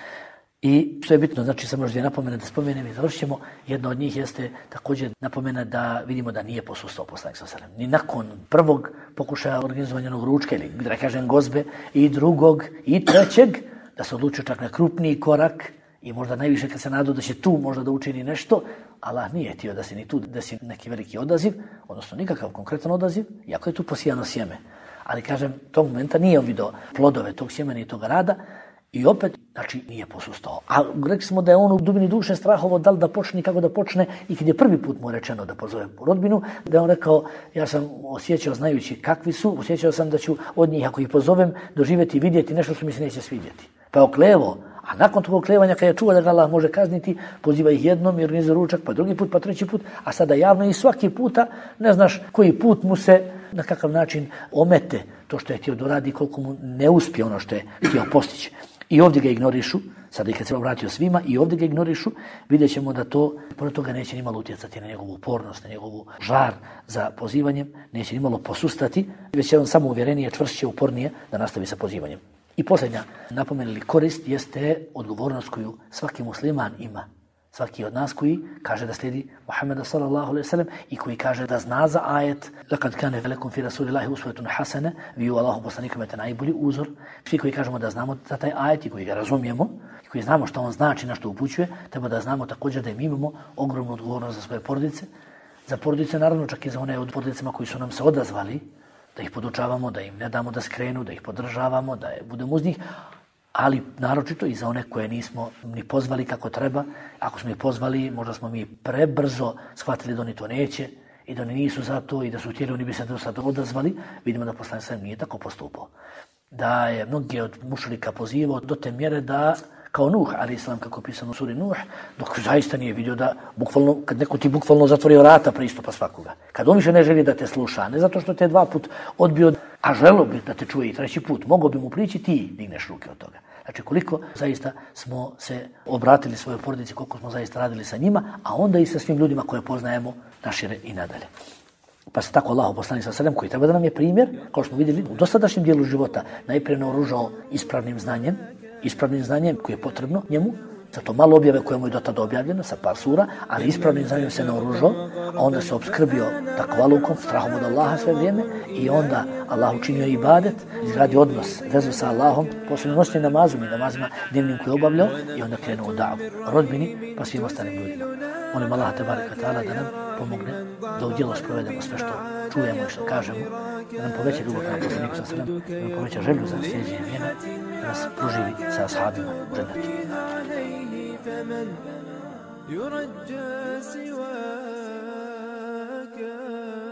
I što je bitno, znači samo još dvije napomene da spomenem i završimo. Jedna od njih jeste također napomena da vidimo da nije posustao poslanik sallallahu alejhi ve sellem. Ni nakon prvog pokušaja organizovanog ručka ili da kažem gozbe i drugog i trećeg, da se odlučio čak na krupniji korak i možda najviše kad se nadao da će tu možda da učini nešto, Allah nije htio da se ni tu desi neki veliki odaziv, odnosno nikakav konkretan odaziv, iako je tu posijano sjeme. Ali kažem, tog momenta nije on vidio plodove tog sjemena i toga rada. I opet, znači, nije posustao. A rekli smo da je on u dubini duše strahovo da li da počne, kako da počne, i kad je prvi put mu rečeno da pozove rodbinu, da je on rekao, ja sam osjećao, znajući kakvi su, osjećao sam da ću od njih, ako ih pozovem, doživjeti i vidjeti nešto što mi se neće svidjeti. Pa je oklevo, a nakon tog oklevanja, kad je čuo da ga Allah može kazniti, poziva ih jednom i organizuje ručak, pa drugi put, pa treći put, a sada javno i svaki puta, ne znaš koji put mu se na kakav način omete to što je htio doradi, koliko mu ne uspije ono što je htio postići. I ovdje ga ignorišu, sada i kad se obratio svima, i ovdje ga ignorišu, vidjet ćemo da to, pored toga neće nimalo utjecati na njegovu upornost, na njegovu žar za pozivanjem, neće nimalo posustati, već će on samo uvjerenije, čvršće, upornije da nastavi sa pozivanjem. I posljednja napomenuli korist jeste odgovornost koju svaki musliman ima. Svaki od nas koji kaže da slijedi Muhammeda sallallahu alejhi ve sellem i koji kaže da zna za ajet "Laqad kana lakum fi rasulillahi uswatun hasana", vi u Allahu poslaniku imate najbolji uzor. Svi koji kažemo da znamo za taj ajet i koji ga razumijemo, i koji znamo što on znači, na što upućuje, treba da znamo također da im imamo ogromnu odgovornost za svoje porodice. Za porodice, naravno, čak i za one od porodicama koji su nam se odazvali, da ih podučavamo, da im ne damo da skrenu, da ih podržavamo, da budemo uz njih, ali naročito i za one koje nismo ni pozvali kako treba. Ako smo ih pozvali, možda smo mi prebrzo shvatili da oni to neće i da oni nisu za to i da su htjeli, oni bi se do sad odazvali. Vidimo da poslanik sallallahu nije tako postupao. Da je mnogi od mušrika pozivao do te mjere da, kao Nuh, ali islam kako je pisano u suri Nuh, dok zaista nije vidio da, bukvalno, kad neko ti bukvalno zatvori vrata pristupa svakoga. Kad on više ne želi da te sluša, ne zato što te dva put odbio, a želo bi da te čuje i treći put, mogao bi mu prići, ti digneš ruke od toga. Znači koliko zaista smo se obratili svojoj porodici, koliko smo zaista radili sa njima, a onda i sa svim ljudima koje poznajemo našire i nadalje. Pa se tako Allahu poslanik sallallahu alejhi ve sellem, koji treba da nam je primjer, kao što smo vidjeli u dosadašnjem dijelu života, najprije naoružao ispravnim znanjem, ispravnim znanjem koje je potrebno njemu Zato malo objave koje mu je do tada objavljeno sa par sura, ali ispravnim znanjem se naoružao, a onda se obskrbio takvalukom, strahom od Allaha sve vrijeme i onda Allah učinio ibadet, izgradio odnos, vezu sa Allahom, posebno noćnim namazom i namazima dnevnim koje je obavljao i onda krenuo u davu rodbini pa svim ostalim ljudima. Molim Allaha tebareka ta'ala da nam pomogne da u djelo sprovedemo sve što čujemo i što kažemo, da nam poveća ljubav prema poslaniku sa sallam, da nam poveća želju za slijeđenje njega, da nas proživi sa ashabima u džennetu. فمن يرجى سواك